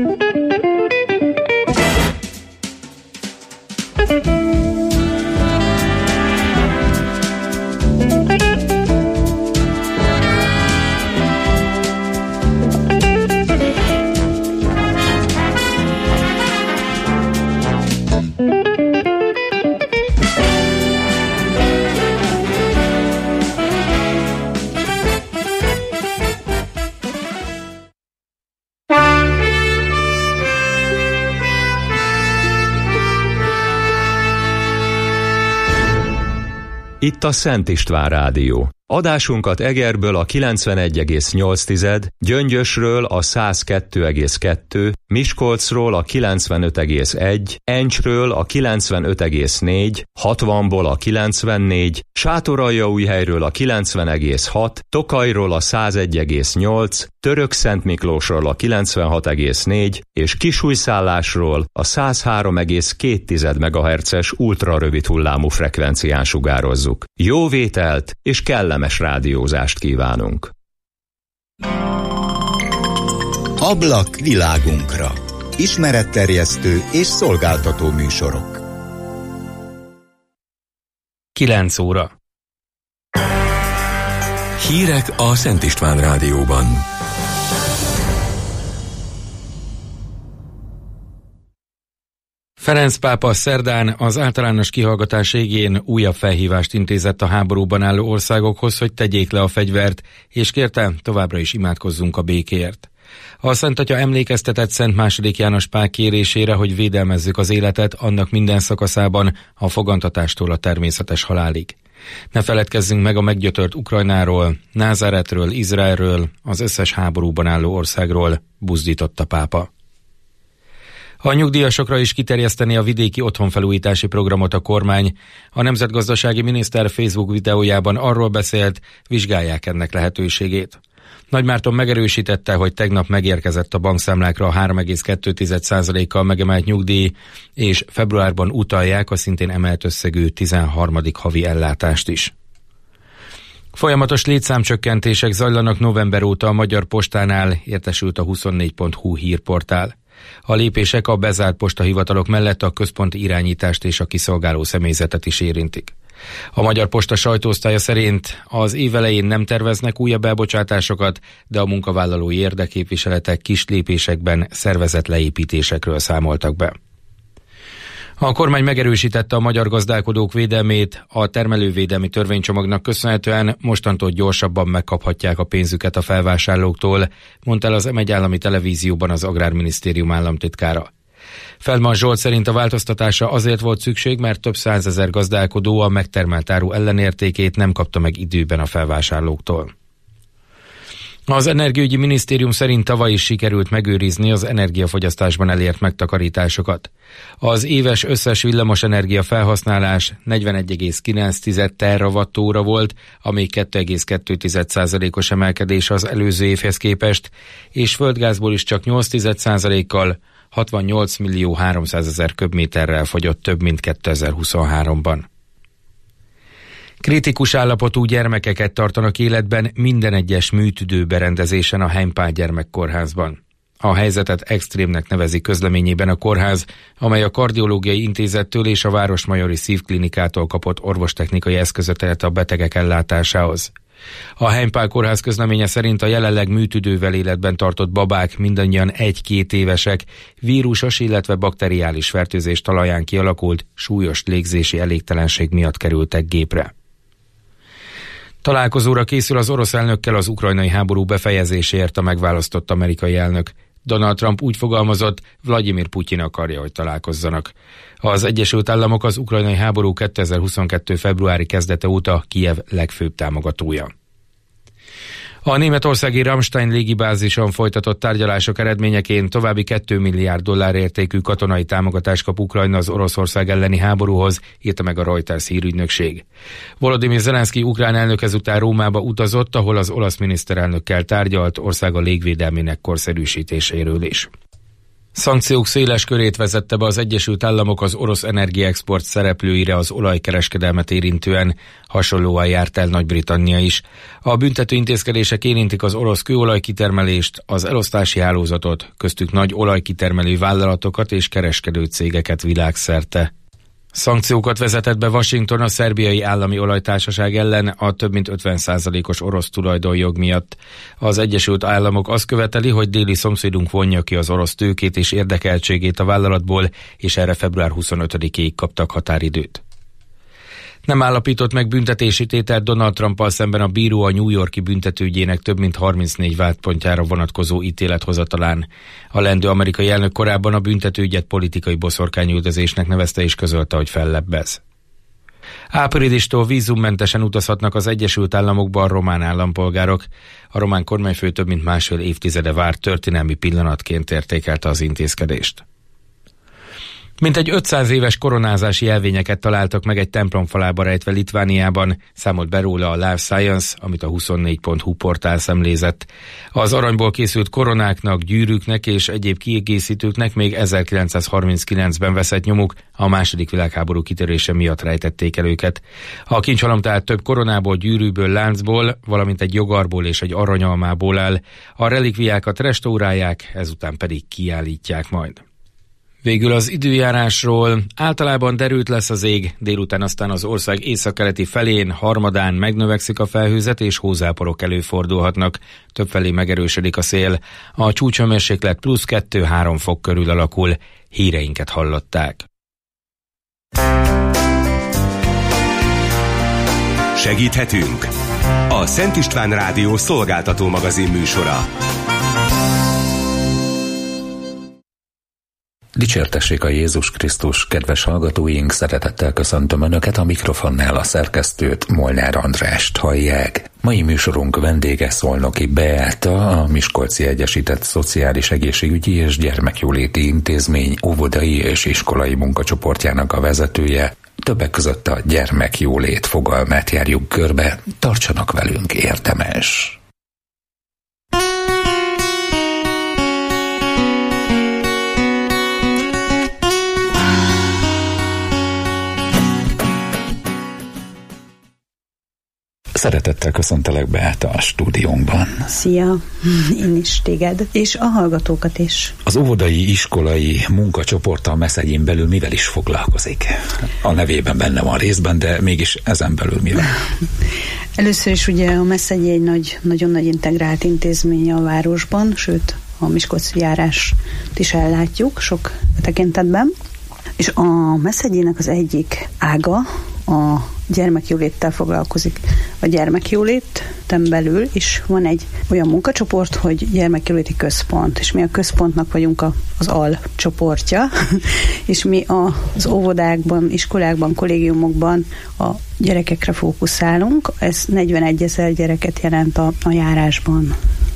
Itt a Szent István Rádió. Adásunkat Egerből a 91,8, Gyöngyösről a 102,2, Miskolcról a 95,1, Encsről a 95,4, 60-ból a 94, Sátoraljaújhelyről a 90,6, Tokajról a 101,8, Törökszentmiklósról a 96,4 és Kisújszállásról a 103,2 MHz-es ultrarövid hullámú frekvencián sugározzuk. Jó vételt és kellemes rádiózást kívánunk! Ablak világunkra. Ismeretterjesztő és szolgáltató műsorok. 9 óra. Hírek a Szent István Rádióban. Ferenc pápa szerdán az általános kihallgatás végén újabb felhívást intézett a háborúban álló országokhoz, hogy tegyék le a fegyvert, és kérte, továbbra is imádkozzunk a békéért. A Szent Atya emlékeztetett Szent II. János Pál kérésére, hogy védelmezzük az életet annak minden szakaszában, a fogantatástól a természetes halálig. Ne feledkezzünk meg a meggyötört Ukrajnáról, Názáretről, Izraelről, az összes háborúban álló országról, buzdította pápa. A nyugdíjasokra is kiterjeszteni a vidéki otthonfelújítási programot a kormány. A nemzetgazdasági miniszter Facebook videójában arról beszélt, vizsgálják ennek lehetőségét. Nagy Márton megerősítette, hogy tegnap megérkezett a bankszámlákra a 3,2%-kal megemelt nyugdíj, és februárban utalják a szintén emelt összegű 13. havi ellátást is. Folyamatos létszámcsökkentések zajlanak november óta a Magyar Postánál, értesült a 24.hu hírportál. A lépések a bezárt postahivatalok mellett a központi irányítást és a kiszolgáló személyzetet is érintik. A Magyar Posta sajtóosztálya szerint az év elején nem terveznek újabb elbocsátásokat, de a munkavállalói érdekképviseletek kis lépésekben szervezett leépítésekről számoltak be. A kormány megerősítette a magyar gazdálkodók védelmét, a termelővédelmi törvénycsomagnak köszönhetően mostantól gyorsabban megkaphatják a pénzüket a felvásárlóktól, mondta el az M1 állami televízióban az Agrárminisztérium államtitkára. Feldman Zsolt szerint a változtatásra azért volt szükség, mert több százezer gazdálkodó a megtermelt áru ellenértékét nem kapta meg időben a felvásárlóktól. Az Energiaügyi Minisztérium szerint tavaly is sikerült megőrizni az energiafogyasztásban elért megtakarításokat. Az éves összes villamosenergia felhasználás 41,9 terawattóra volt, ami 2,2%-os emelkedés az előző évhez képest, és földgázból is csak 8%-kal 68.300.000 köbméterrel fogyott több, mint 2023-ban. Kritikus állapotú gyermekeket tartanak életben minden egyes műtüdőberendezésen a Heimpál gyermekkórházban. A helyzetet extrémnek nevezi közleményében a kórház, amely a Kardiológiai Intézettől és a Városmajori Szívklinikától kapott orvostechnikai eszközöket a betegek ellátásához. A Heimpál kórház közleménye szerint a jelenleg műtüdővel életben tartott babák mindannyian 1-2 évesek, vírusos, illetve bakteriális fertőzés talaján kialakult súlyos légzési elégtelenség miatt kerültek gépre. Találkozóra készül az orosz elnökkel az ukrajnai háború befejezéséért a megválasztott amerikai elnök. Donald Trump úgy fogalmazott, Vladimir Putyin akarja, hogy találkozzanak. Az Egyesült Államok az ukrajnai háború 2022. februári kezdete óta Kijev legfőbb támogatója. A németországi Ramstein légibázison folytatott tárgyalások eredményeként további $2 milliárd értékű katonai támogatást kap Ukrajna az Oroszország elleni háborúhoz, írta meg a Reuters hírügynökség. Volodymyr Zelenszky ukrán elnök ezután Rómába utazott, ahol az olasz miniszterelnökkel tárgyalt országa légvédelmének korszerűsítéséről is. Szankciók széles körét vezette be az Egyesült Államok az orosz energiaexport szereplőire az olajkereskedelmet érintően, hasonlóan járt el Nagy-Britannia is. A büntető intézkedések érintik az orosz kőolajkitermelést, az elosztási hálózatot, köztük nagy olajkitermelő vállalatokat és kereskedő cégeket világszerte. Szankciókat vezetett be Washington a szerbiai állami olajtársaság ellen a több mint 50%-os orosz tulajdonjog miatt. Az Egyesült Államok azt követeli, hogy déli szomszédunk vonja ki az orosz tőkét és érdekeltségét a vállalatból, és erre február 25-ig kaptak határidőt. Nem állapított meg büntetési tételt Donald Trumpal szemben a bíró a New York-i büntetőügyének több mint 34 vádpontjára vonatkozó ítélethozatalán. A leendő amerikai elnök korábban a büntetőügyet politikai boszorkányüldözésnek nevezte és közölte, hogy fellebbez. Áprilistól vízummentesen utazhatnak az Egyesült Államokba a román állampolgárok. A román kormányfő több mint másfél évtizede várt történelmi pillanatként értékelte az intézkedést. Mintegy 500 éves koronázási jelvényeket találtak meg egy templom falába rejtve Litvániában, számolt be róla a Life Science, amit a 24.hu portál szemlézett. Az aranyból készült koronáknak, gyűrűknek és egyéb kiegészítőknek még 1939-ben veszett nyomuk, a II. Világháború kitörése miatt rejtették el őket. A kincshalom tehát több koronából, gyűrűből, láncból, valamint egy jogarból és egy aranyalmából áll. A relikviákat restaurálják, ezután pedig kiállítják majd. Végül az időjárásról. Általában derült lesz az ég, délután aztán az ország északkeleti felén, harmadán megnövekszik a felhőzet és hózáporok előfordulhatnak. Többfelé megerősödik a szél. A csúcshőmérséklet plusz 2-3 fok körül alakul. Híreinket hallották. Segíthetünk? A Szent István Rádió szolgáltató magazin műsora. Dicsértessék a Jézus Krisztus, kedves hallgatóink, szeretettel köszöntöm Önöket, a mikrofonnál a szerkesztőt, Molnár Andrást hallják. Mai műsorunk vendége Szolnoki Beáta, a Miskolci Egyesített Szociális Egészségügyi és Gyermekjóléti Intézmény óvodai és iskolai munkacsoportjának a vezetője. Többek között a gyermekjólét fogalmát járjuk körbe, tartsanak velünk, érdemes! Szeretettel köszöntelek Beáta a stúdiónkban. Szia, én is téged, és a hallgatókat is. Az óvodai iskolai munkacsoporttal Meszegyén belül mivel is foglalkozik? A nevében benne van részben, de mégis ezen belül mivel? Először is ugye a Meszegyi egy nagyon nagy integrált intézmény a városban, sőt a miskolci járást is ellátjuk sok tekintetben. És a Meszegyének az egyik ága a gyermekjóléttel foglalkozik. A gyermekjóléten belül is van egy olyan munkacsoport, hogy gyermekjóléti központ, és mi a központnak vagyunk az alcsoportja, és mi az óvodákban, iskolákban, kollégiumokban a gyerekekre fókuszálunk. Ez 41 000 gyereket jelent a járásban.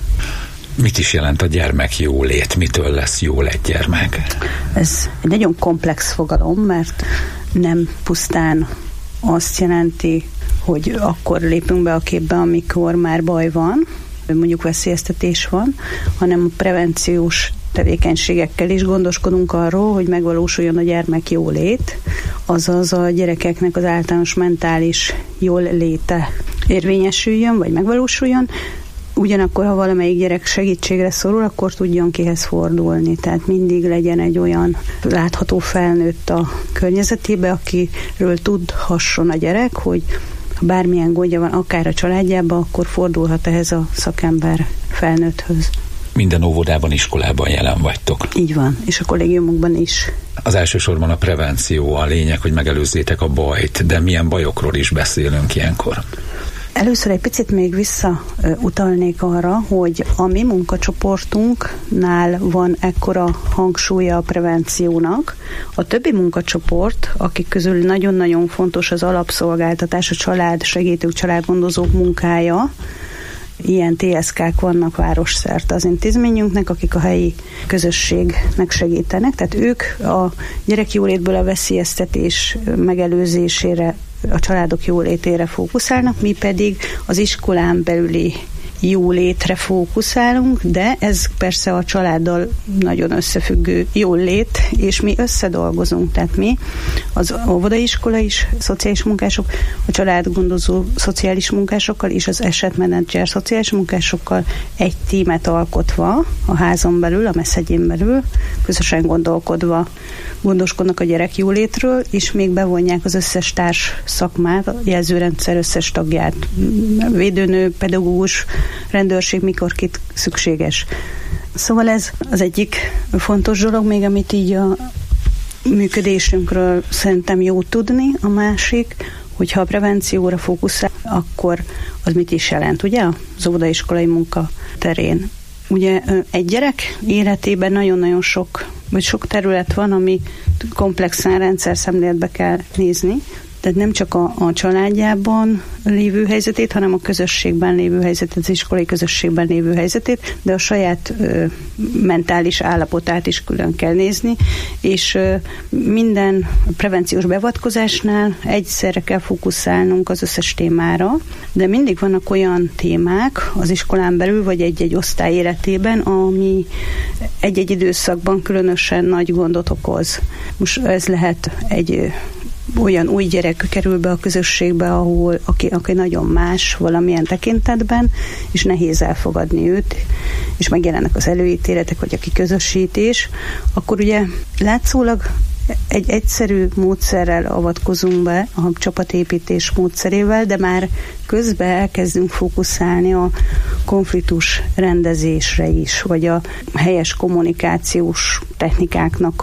Mit is jelent a gyermekjólét? Mitől lesz jól egy gyermek? Ez egy nagyon komplex fogalom, mert nem pusztán azt jelenti, hogy akkor lépünk be a képbe, amikor már baj van, mondjuk veszélyeztetés van, hanem a prevenciós tevékenységekkel is gondoskodunk arról, hogy megvalósuljon a gyermekjólét, azaz a gyerekeknek az általános mentális jól léte érvényesüljön, vagy megvalósuljon. Ugyanakkor, ha valamelyik gyerek segítségre szorul, akkor tudjon kihez fordulni. Tehát mindig legyen egy olyan látható felnőtt a környezetébe, akiről tudhasson a gyerek, hogy ha bármilyen gondja van, akár a családjában, akkor fordulhat ehhez a szakember felnőtthöz. Minden óvodában, iskolában jelen vagytok. Így van, és a kollégiumokban is. Az elsősorban a prevenció a lényeg, hogy megelőzzétek a bajt, de milyen bajokról is beszélünk ilyenkor? Először egy picit még visszautalnék arra, hogy a mi munkacsoportunknál van ekkora hangsúlya a prevenciónak. A többi munkacsoport, akik közül nagyon-nagyon fontos az alapszolgáltatás, a család, segítők, családgondozók munkája, ilyen TSK-k vannak városszerte az intézményünknek, akik a helyi közösségnek segítenek, tehát ők a gyerekjólétből a veszélyeztetés megelőzésére, a családok jólétére fókuszálnak, mi pedig az iskolán belüli jólétre fókuszálunk, de ez persze a családdal nagyon összefüggő jólét, és mi összedolgozunk, tehát mi, az óvodaiskola is, szociális munkások, a családgondozó szociális munkásokkal és az esetmenedzser szociális munkásokkal egy tímet alkotva a házon belül, a meszegyén belül, közösen gondolkodva gondoskodnak a gyerek jólétről, és még bevonják az összes társ szakmát, a jelzőrendszer összes tagját, védőnő, pedagógus, rendőrség, mikor kit szükséges. Szóval ez az egyik fontos dolog, még amit így a működésünkről szerintem jó tudni. A másik, hogyha a prevencióra fókuszál, akkor az mit is jelent, ugye? Az óvodaiskolai munka terén. Ugye egy gyerek életében nagyon-nagyon sok terület van, ami komplexen rendszer szemléletbe kell nézni. Tehát nem csak a családjában lévő helyzetét, hanem a közösségben lévő helyzetét, az iskolai közösségben lévő helyzetét, de a saját mentális állapotát is külön kell nézni, és minden prevenciós beavatkozásnál egyszerre kell fókuszálnunk az összes témára, de mindig vannak olyan témák az iskolán belül, vagy egy-egy osztály életében, ami egy-egy időszakban különösen nagy gondot okoz. Most ez lehet egy olyan új gyerek kerül be a közösségbe, ahol aki nagyon más valamilyen tekintetben, és nehéz elfogadni őt, és megjelennek az előítéletek, vagy a kiközösítés, akkor ugye látszólag egy egyszerű módszerrel avatkozunk be, a csapatépítés módszerével, de már közben elkezdünk fókuszálni a konfliktus rendezésre is, vagy a helyes kommunikációs technikáknak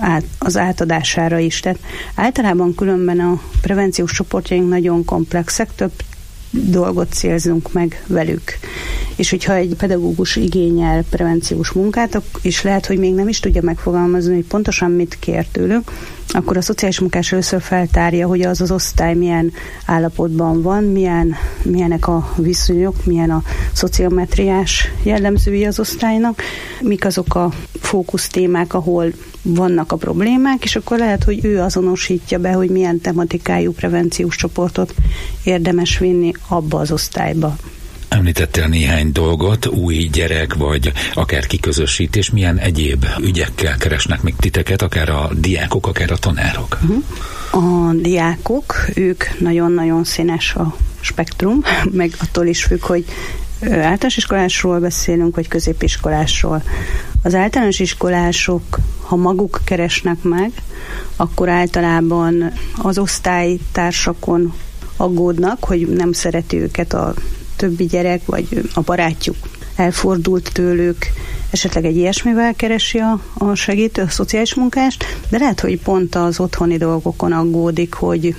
az átadására is. Tehát általában különben a prevenciós csoportjaink nagyon komplexek, több dolgot célzunk meg velük. És hogyha egy pedagógus igényel prevenciós munkát, és lehet, hogy még nem is tudja megfogalmazni, hogy pontosan mit kér tőlük, akkor a szociális munkás először feltárja, hogy az osztály milyen állapotban van, milyenek a viszonyok, milyen a szociometriás jellemzői az osztálynak, mik azok a fókusztémák, ahol vannak a problémák, és akkor lehet, hogy ő azonosítja be, hogy milyen tematikájú prevenciós csoportot érdemes vinni abba az osztályba. Említettél néhány dolgot, új gyerek, vagy akár kiközösítés, milyen egyéb ügyekkel keresnek még titeket, akár a diákok, akár a tanárok? A diákok, ők nagyon-nagyon színes a spektrum, meg attól is függ, hogy általános iskolásról beszélünk, vagy középiskolásról. Az általános iskolások, ha maguk keresnek meg, akkor általában az osztálytársakon aggódnak, hogy nem szereti őket a többi gyerek, vagy a barátjuk elfordult tőlük, esetleg egy ilyesmivel keresi a segítő, a szociális munkást, de lehet, hogy pont az otthoni dolgokon aggódik, hogy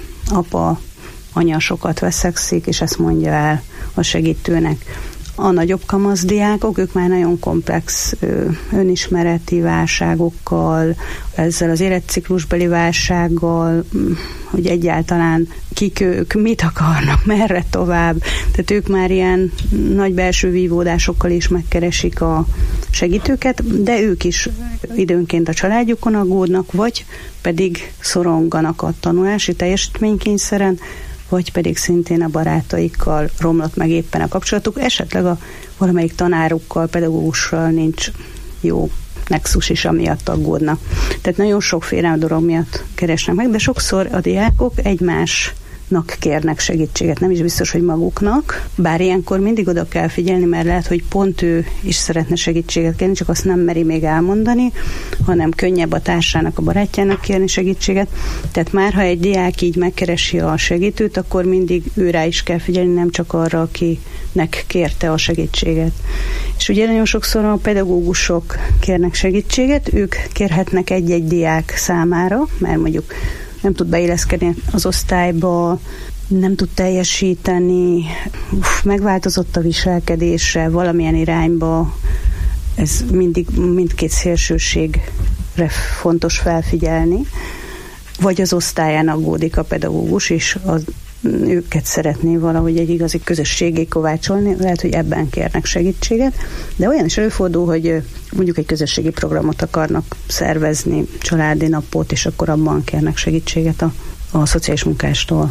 anya sokat veszekszik, és ezt mondja el a segítőnek. A nagyobb kamaszdiákok, ők már nagyon komplex önismereti válságokkal, ezzel az életciklusbeli válsággal, hogy egyáltalán kik ők, mit akarnak, merre tovább. Tehát ők már ilyen nagy belső vívódásokkal is megkeresik a segítőket, de ők is időnként a családjukon aggódnak, vagy pedig szoronganak a tanulási teljesítménykényszeren, vagy pedig szintén a barátaikkal romlott meg éppen a kapcsolatuk, esetleg a valamelyik tanárukkal, pedagógussal nincs jó nexus is, amiatt aggódnak. Tehát nagyon sokféle dolog miatt keresnek meg, de sokszor a diákok egymásnak kérnek segítséget, nem is biztos, hogy maguknak, bár ilyenkor mindig oda kell figyelni, mert lehet, hogy pont ő is szeretne segítséget kérni, csak azt nem meri még elmondani, hanem könnyebb a társának, a barátjának kérni segítséget. Tehát már, ha egy diák így megkeresi a segítőt, akkor mindig őrá is kell figyelni, nem csak arra, akinek kérte a segítséget. És ugye nagyon sokszor a pedagógusok kérnek segítséget, ők kérhetnek egy-egy diák számára, mert mondjuk nem tud beilleszkedni az osztályba, nem tud teljesíteni, megváltozott a viselkedése valamilyen irányba, ez mindkét szélsőségre fontos felfigyelni, vagy az osztályán aggódik a pedagógus, és őket szeretné valahogy egy igazi közösségé kovácsolni, lehet, hogy ebben kérnek segítséget, de olyan is előfordul, hogy mondjuk egy közösségi programot akarnak szervezni, családi napot, és akkor abban kérnek segítséget a szociális munkástól.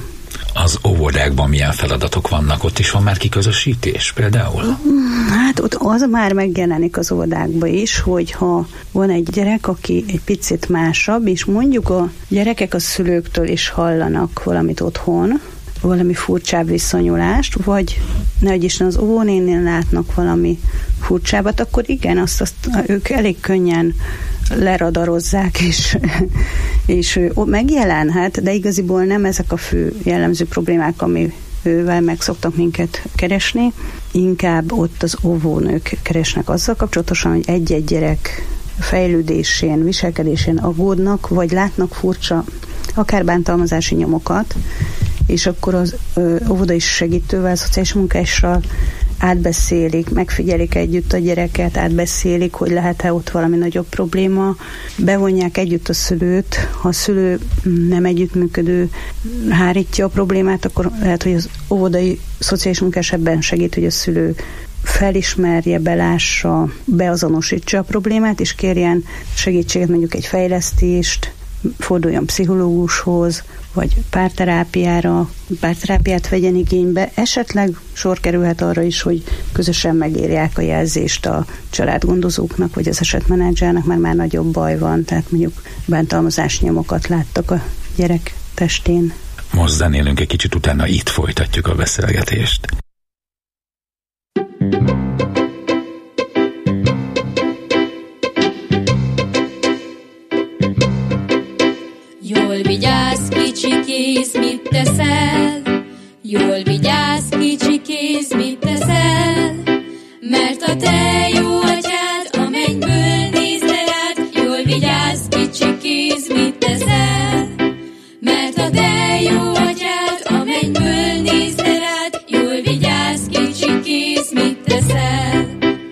Az óvodákban milyen feladatok vannak? Ott is van már kiközösítés például? Hát ott az már megjelenik az óvodákban is, hogyha van egy gyerek, aki egy picit másabb, és mondjuk a gyerekek a szülőktől is hallanak valamit otthon, valami furcsább viszonyulást, vagy nehogy Isten az óvónénél látnak valami furcsábbat, akkor igen, azt ők elég könnyen leradarozzák, és megjelenhet, de igaziból nem ezek a fő jellemző problémák, amivel meg szoktak minket keresni. Inkább ott az óvónők keresnek azzal kapcsolatosan, hogy egy-egy gyerek fejlődésén, viselkedésén aggódnak, vagy látnak furcsa, akár bántalmazási nyomokat, és akkor az óvodai segítővel, szociális munkással átbeszélik, megfigyelik együtt a gyereket, átbeszélik, hogy lehet-e ott valami nagyobb probléma, bevonják együtt a szülőt, ha a szülő nem együttműködő hárítja a problémát, akkor lehet, hogy az óvodai szociális munkás ebben segít, hogy a szülő felismerje, belássa, beazonosítsa a problémát, és kérjen segítséget, mondjuk egy fejlesztést, forduljon pszichológushoz, vagy párterápiát vegyen igénybe. Esetleg sor kerülhet arra is, hogy közösen megírják a jelzést a családgondozóknak, vagy az esetmenedzsernek, mert már nagyobb baj van, tehát mondjuk bántalmazás nyomokat láttak a gyerek testén. Most zenélünk egy kicsit, utána itt folytatjuk a beszélgetést. Jól vigyázz, kicsi kéz, mit teszel? Jól vigyázz, kicsi kéz, mit teszel? Mert a te jó atyád a mennyből néz le rád. Jól vigyázz, kicsi kéz, mit teszel? Mert a te jó atyád a mennyből néz le rád. Jól vigyázz, kicsi kéz, mit teszel?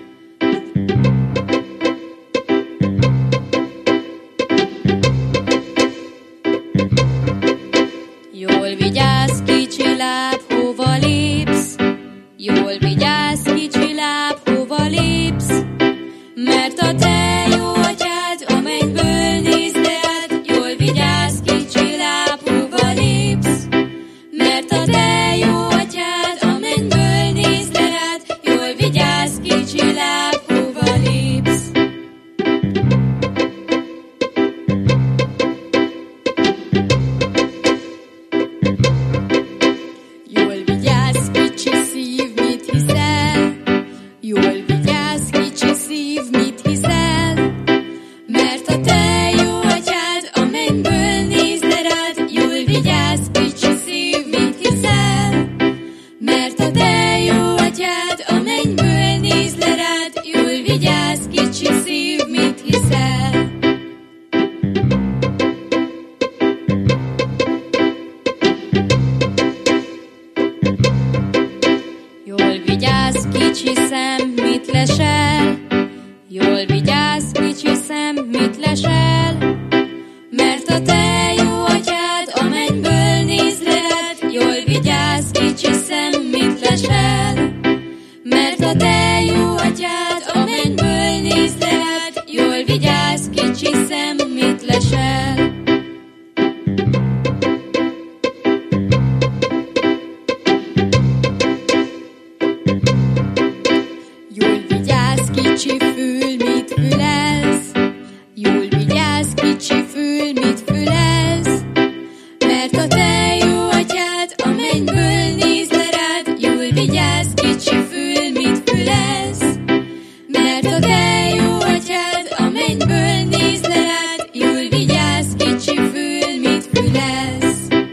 Jól vigyázz, kicsi láb, hova lépsz? Jól vigyázz, kicsi láb, hova lépsz? Mert a te jó atyád a mennyből néz le rád. Jól vigyázz, kicsi láb, hova lépsz? Mert a te jó atyád a mennyből néz le rád. Jól vigyázz, kicsi láb, hova lépsz? Jól vigyázz, kicsi szív, mit hiszel? Jól vigyázz, kicsi szív, mit hiszel? Mert a te jó atyád a mennyből néz le rád. Jól vigyázz, kicsi szív, mit hiszel? Mert a te jó atyád a mennyből néz le rád. Jól vigyázz, kicsi szív, mit hiszel? Jól vigyázz, kicsi szem, mit lesel? Jól vigyázz, kicsi szem, mit lesel? Mert a te jó atyád a mennyből néz le rád. Jól vigyázz, kicsi szem, mit lesel? Mert a te jó atyád a mennyből néz le rád. Jól vigyázz, kicsi szem, mit lesel? Jól vigyázz, kicsi fül, mit fülelsz? Jól vigyázz, kicsi fül, mit fülelsz? Mert a te jó atyád a mennyből néz le rád. Jól vigyázz, kicsi fül, mit fülelsz? Mert a te jó atyád a mennyből néz le rád. Jól vigyázz, kicsi fül, mit fülelsz?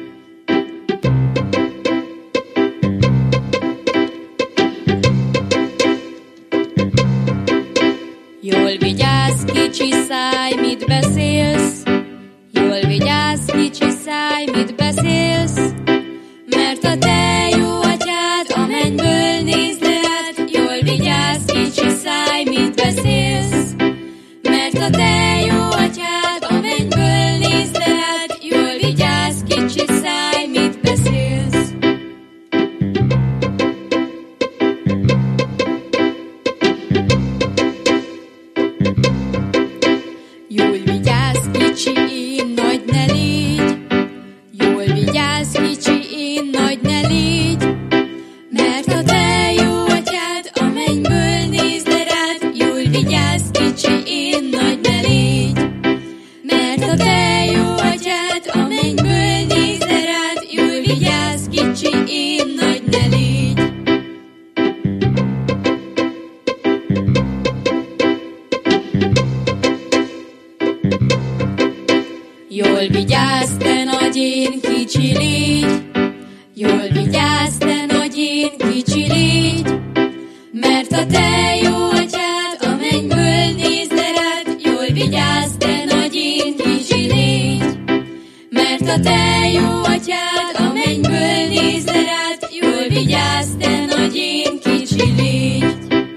Jól vigyázz, kicsi száj, mit beszélsz? Jól vigyázz, kicsi száj, mit beszélsz? Mert a te jó atyád a mennyből néz le rád. Jól vigyázz, kicsi száj, mit beszélsz? Mert a te jó atyád a mennyből néz le rád. Jól vigyázz, kicsi száj, mit beszélsz? Jól vigyázz, kicsi, én nagy ne légy. Jól vigyázz, kicsi, én nagy vigyázz, kicsi, én nagy ne légy, mert a te jó atyád a mennyből nézze rád, jól vigyázz, kicsi, én nagy ne légy. Jól vigyázz, te nagy, én kicsi légy, jól vigyázz, te nagy, én kicsi légy, mert a te jó atyád a mennyből nézze rád, jól vigyázz, te nagy, én kicsi légy, mert a te jó atyád a mennyből nézze rád, jól vigyázz, te nagy, én kicsi légy.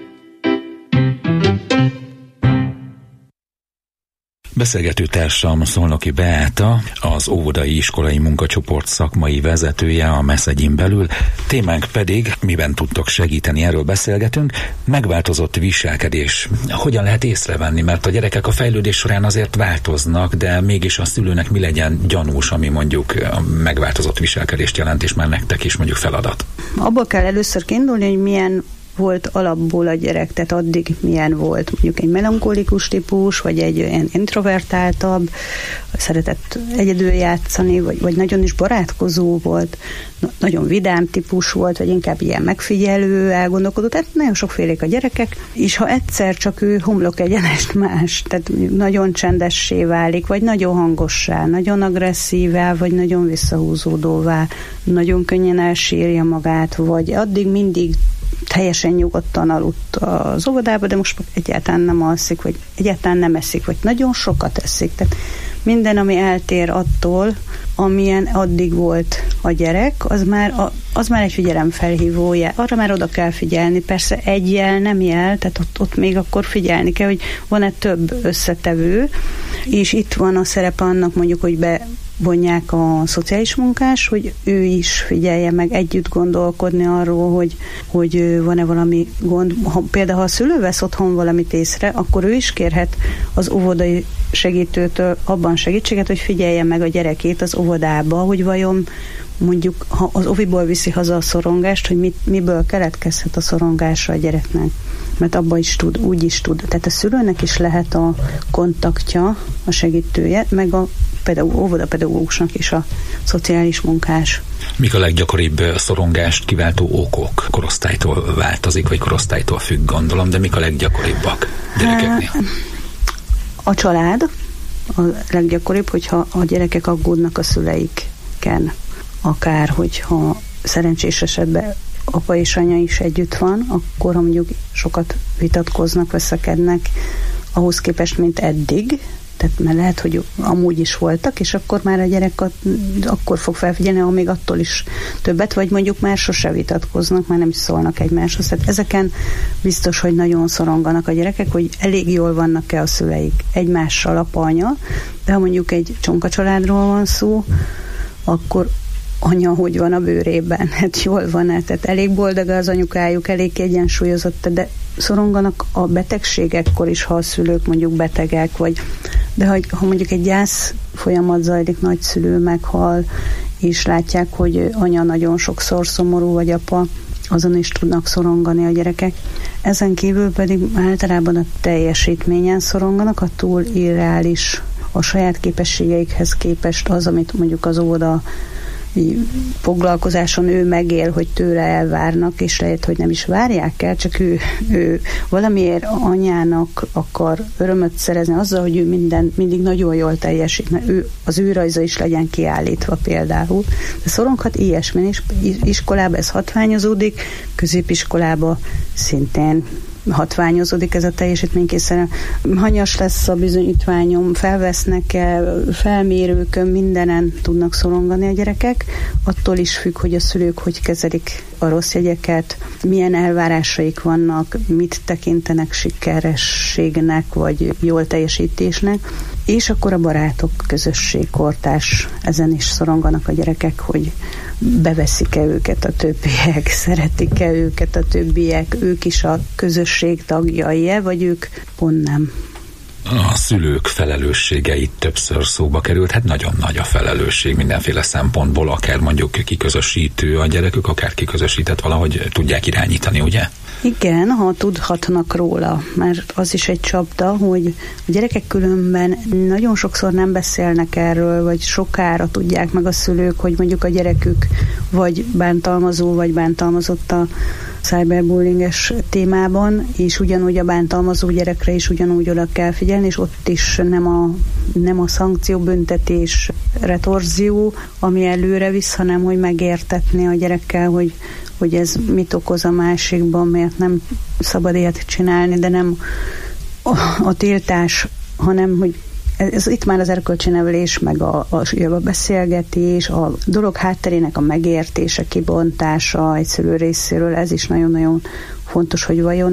Beszélgető társam Szolnoki Beáta, az óvodai iskolai munkacsoport szakmai vezetője a Meszegyin belül, témánk pedig, miben tudtok segíteni, erről beszélgetünk, megváltozott viselkedés. Hogyan lehet észrevenni, mert a gyerekek a fejlődés során azért változnak, de mégis a szülőnek mi legyen gyanús, ami mondjuk a megváltozott viselkedést jelent, és már nektek is mondjuk feladat? Abból kell először kiindulni, hogy milyen volt alapból a gyerek, tehát addig milyen volt, mondjuk egy melankolikus típus, vagy egy olyan introvertáltabb, szeretett egyedül játszani, vagy nagyon is barátkozó volt, nagyon vidám típus volt, vagy inkább ilyen megfigyelő, elgondolkodó, tehát nagyon sokfélék a gyerekek, és ha egyszer csak ő homlok egyenest más, tehát nagyon csendessé válik, vagy nagyon hangossá, nagyon agresszívá, vagy nagyon visszahúzódóvá, nagyon könnyen elsírja magát, vagy addig mindig teljesen nyugodtan aludt az óvodába, de most egyáltalán nem alszik, vagy egyáltalán nem eszik, vagy nagyon sokat eszik. Tehát minden, ami eltér attól, amilyen addig volt a gyerek, az már egy figyelemfelhívó jel. Arra már oda kell figyelni. Persze egy jel nem jel, tehát ott még akkor figyelni kell, hogy van-e több összetevő, és itt van a szerepe annak mondjuk, hogy bevonják a szociális munkás, hogy ő is figyelje meg, együtt gondolkodni arról, hogy van-e valami gond. Például, ha a szülő vesz otthon valamit észre, akkor ő is kérhet az óvodai segítőtől abban segítséget, hogy figyelje meg a gyerekét az óvodába, hogy vajon mondjuk, ha az oviból viszi haza a szorongást, hogy miből keletkezhet a szorongása a gyereknek. Mert abban is tud, úgy is tud. Tehát a szülőnek is lehet a kontaktja, a segítője, meg a óvodapedagógusnak is a szociális munkás. Mik a leggyakoribb szorongást kiváltó okok? Korosztálytól változik, vagy korosztálytól függ, gondolom, de mik a leggyakoribbak gyerekeknél? A család a leggyakoribb, hogyha a gyerekek aggódnak a szüleiken. Akár, hogyha szerencsés esetben apa és anya is együtt van, akkor mondjuk sokat vitatkoznak, veszekednek ahhoz képest, mint eddig, tehát mert lehet, hogy amúgy is voltak, és akkor már a gyerek akkor fog felfigyelni, ha még attól is többet, vagy mondjuk már sose vitatkoznak, már nem is szólnak egymáshoz. Tehát ezeken biztos, hogy nagyon szoronganak a gyerekek, hogy elég jól vannak-e a szüleik egymással, apa, anya, de ha mondjuk egy csonka családról van szó, akkor anya hogy van a bőrében, hát jól van, tehát elég boldog az anyukájuk, elég kiegyensúlyozott, de szoronganak a betegségekkor is, ha a szülők mondjuk betegek, de ha mondjuk egy gyász folyamat zajlik, nagyszülő meghal, és látják, hogy anya nagyon sokszor szomorú, vagy apa, azon is tudnak szorongani a gyerekek. Ezen kívül pedig általában a teljesítményen szoronganak, a túl irreális, a saját képességeikhez képest az, amit mondjuk az óvoda foglalkozáson ő megél, hogy tőle elvárnak, és lehet, hogy nem is várják el, csak ő valamiért anyának akar örömöt szerezni azzal, hogy ő mindig nagyon jól teljesít, mert az ő rajza is legyen kiállítva például. De szoronghat ilyesmin is. Iskolában ez hatványozódik, középiskolában szintén hatványozódik ez a teljesítménykényszer. Hanyas lesz a bizonyítványom, felvesznek-e, felmérőkön, mindenen tudnak szorongani a gyerekek. Attól is függ, hogy a szülők hogy kezelik a rossz jegyeket, milyen elvárásaik vannak, mit tekintenek sikerességnek, vagy jól teljesítésnek. És akkor a barátok, közösség, kortárs, ezen is szoronganak a gyerekek, hogy beveszik-e őket a többiek, szeretik-e őket a többiek, ők is a közösség tagjai-e, vagy ők pont nem. A szülők felelőssége itt többször szóba került, hát nagyon nagy a felelősség mindenféle szempontból, akár mondjuk kiközösítő a gyerekük, akár kiközösített valahogy tudják irányítani, ugye? Igen, ha tudhatnak róla, mert az is egy csapda, hogy a gyerekek különben nagyon sokszor nem beszélnek erről, vagy sokára tudják meg a szülők, hogy mondjuk a gyerekük vagy bántalmazó, vagy bántalmazott a cyberbullyinges témában, és ugyanúgy a bántalmazó gyerekre is ugyanúgy oda kell figyelni, és ott is nem a szankció, büntetés, retorzió, ami előre visz, hanem hogy megértetni a gyerekkel, hogy ez mit okoz a másikban, miért nem szabad ilyet csinálni, de nem a tiltás, hanem hogy ez itt már az erkölcsi nevelés, meg a beszélgetés, a dolog hátterének a megértése, kibontása egy szülő részéről, ez is nagyon-nagyon fontos, hogy vajon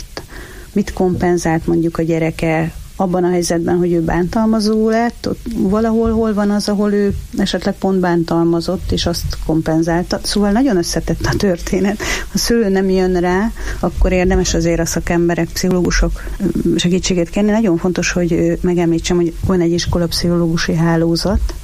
mit kompenzált mondjuk a gyereke abban a helyzetben, hogy ő bántalmazó lett, ott valahol hol van az, ahol ő esetleg pont bántalmazott, és azt kompenzálta. Szóval nagyon összetett a történet. Ha a szülő nem jön rá, akkor érdemes azért a szakemberek, pszichológusok segítségét kérni. Nagyon fontos, hogy megemlítsem, hogy van egy iskolapszichológusi hálózat,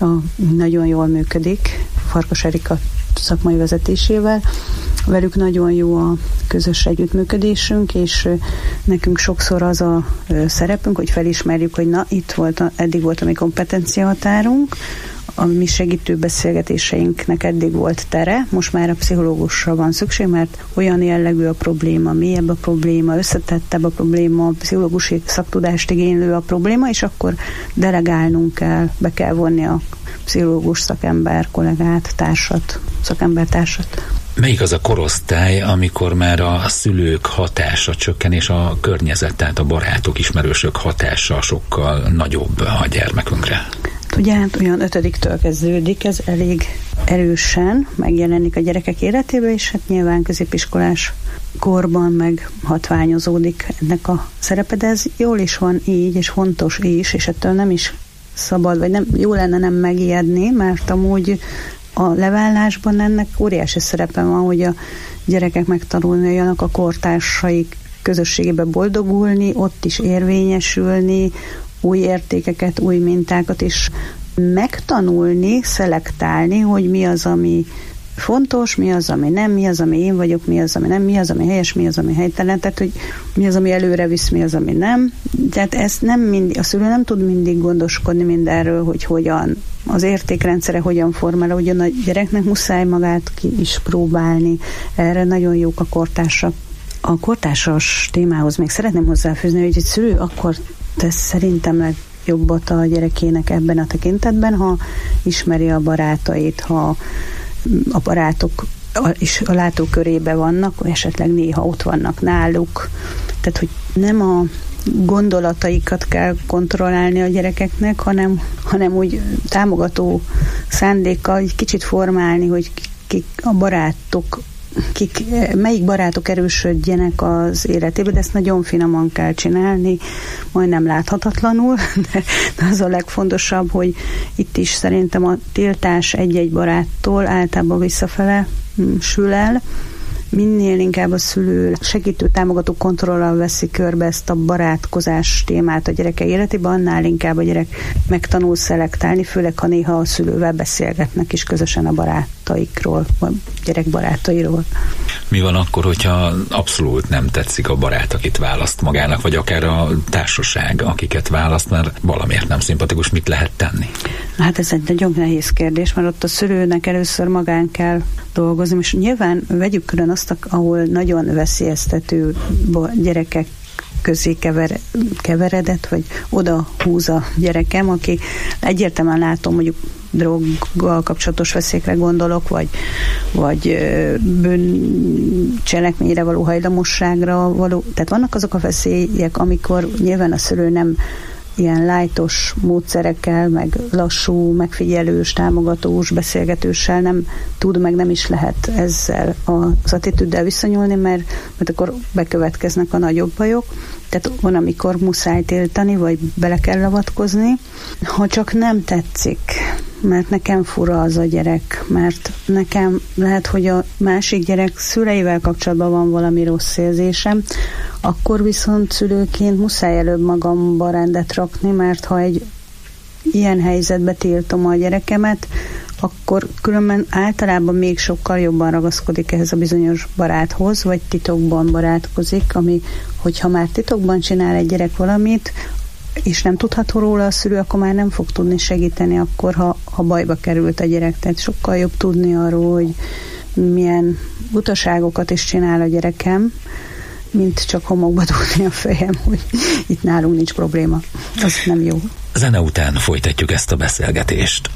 nagyon jól működik, Farkas Erika szakmai vezetésével. Velük nagyon jó a közös együttműködésünk, és nekünk sokszor az a szerepünk, hogy felismerjük, hogy eddig volt a mi kompetenciahatárunk, a mi segítő beszélgetéseinknek eddig volt tere, most már a pszichológusra van szükség, mert olyan jellegű a probléma, mélyebb a probléma, összetettebb a probléma, a pszichológusi szaktudást igénylő a probléma, és akkor delegálnunk kell, be kell vonni a pszichológus szakember kollégát, szakembertársat. Melyik az a korosztály, amikor már a szülők hatása csökken, és a környezet, tehát a barátok, ismerősök hatása sokkal nagyobb a gyermekünkre? Ugye olyan 5-től kezdődik, ez elég erősen megjelenik a gyerekek életébe, és hát nyilván középiskolás korban meg hatványozódik ennek a szerepe, de ez jól is van így, és fontos is, és ettől nem is szabad, vagy nem, jó lenne nem megijedni, mert amúgy a levállásban ennek óriási szerepe van, hogy a gyerekek megtanuljanak a kortársaik közösségébe boldogulni, ott is érvényesülni, új értékeket, új mintákat is megtanulni, szelektálni, hogy mi az, ami fontos, mi az, ami nem, mi az, ami én vagyok, mi az, ami nem, mi az, ami helyes, mi az, ami helytelen, tehát hogy mi az, ami előre visz, mi az, ami nem. Tehát ezt nem mindig, a szülő nem tud mindig gondoskodni mindenről, hogy hogyan, az értékrendszere hogyan formál, ugyan a gyereknek muszáj magát ki is próbálni. Erre nagyon jók a kortársak. A kortársas témához még szeretném hozzáfűzni, hogy egy szülő akkor tesz szerintem jobbat a gyerekének ebben a tekintetben, ha ismeri a barátait, ha a barátok is a látókörében vannak, vagy esetleg néha ott vannak náluk. Tehát, hogy nem a gondolataikat kell kontrollálni a gyerekeknek, hanem úgy támogató szándékkal egy kicsit formálni, hogy kik a barátok, melyik barátok erősödjenek az életébe, de ezt nagyon finoman kell csinálni, majdnem láthatatlanul, de az a legfontosabb, hogy itt is szerintem a tiltás egy-egy baráttól általában visszafele sül el. Minél inkább a szülő segítő, támogató kontrollal veszi körbe ezt a barátkozás témát a gyereke életében, annál inkább a gyerek megtanul szelektálni, főleg ha néha a szülővel beszélgetnek is közösen a barátaikról, a gyerek barátairól. Mi van akkor, hogyha abszolút nem tetszik a barát, akit választ magának, vagy akár a társaság, akiket választ, mert valamiért nem szimpatikus, mit lehet tenni? Hát ez egy nagyon nehéz kérdés, mert ott a szülőnek először magán kell dolgozni, és nyilván vegyük külön azt, ahol nagyon veszélyeztető gyerekek közé keveredett, vagy oda húz a gyerekem, aki egyértelműen látom, mondjuk droggal kapcsolatos veszélyekre gondolok, vagy bűncselekményre való hajlamosságra való. Tehát vannak azok a veszélyek, amikor nyilván a szülő nem ilyen lájtos módszerekkel, meg lassú, megfigyelős, támogatós, beszélgetőssel nem tud, meg nem is lehet ezzel az attitűddel viszonyulni, mert akkor bekövetkeznek a nagyobb bajok. Tehát van, amikor muszáj tiltani, vagy bele kell avatkozni. Ha csak nem tetszik, mert nekem fura az a gyerek, mert nekem lehet, hogy a másik gyerek szüleivel kapcsolatban van valami rossz érzésem, akkor viszont szülőként muszáj előbb magamba rendet rakni, mert ha egy ilyen helyzetbe tiltom a gyerekemet, akkor különben általában még sokkal jobban ragaszkodik ehhez a bizonyos baráthoz, vagy titokban barátkozik, ami, hogyha már titokban csinál egy gyerek valamit, és nem tudható róla a szülő, akkor már nem fog tudni segíteni akkor, ha bajba került a gyerek. Tehát sokkal jobb tudni arról, hogy milyen butaságokat is csinál a gyerekem, mint csak homokba dugni a fejem, hogy itt nálunk nincs probléma. Az nem jó. Zene után folytatjuk ezt a beszélgetést.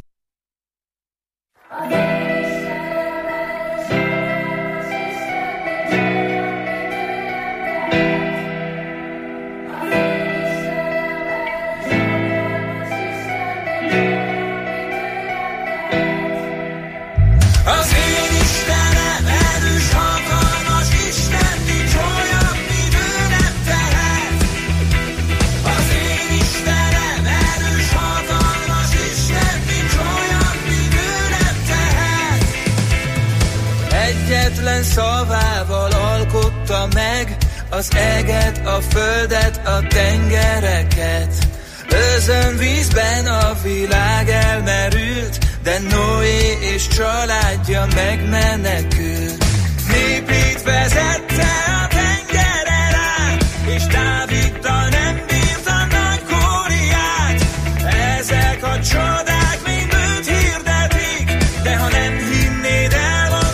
Szavával alkotta meg az eget, a földet, a tengereket. Özönvízben a világ elmerült, de Noé és családja megmenekült. Népét vezette a tengeren át, és Dáviddal nem bírt a nagy Góliát. Ezek a csodák mind őt hirdetik, de ha nem hinnéd el,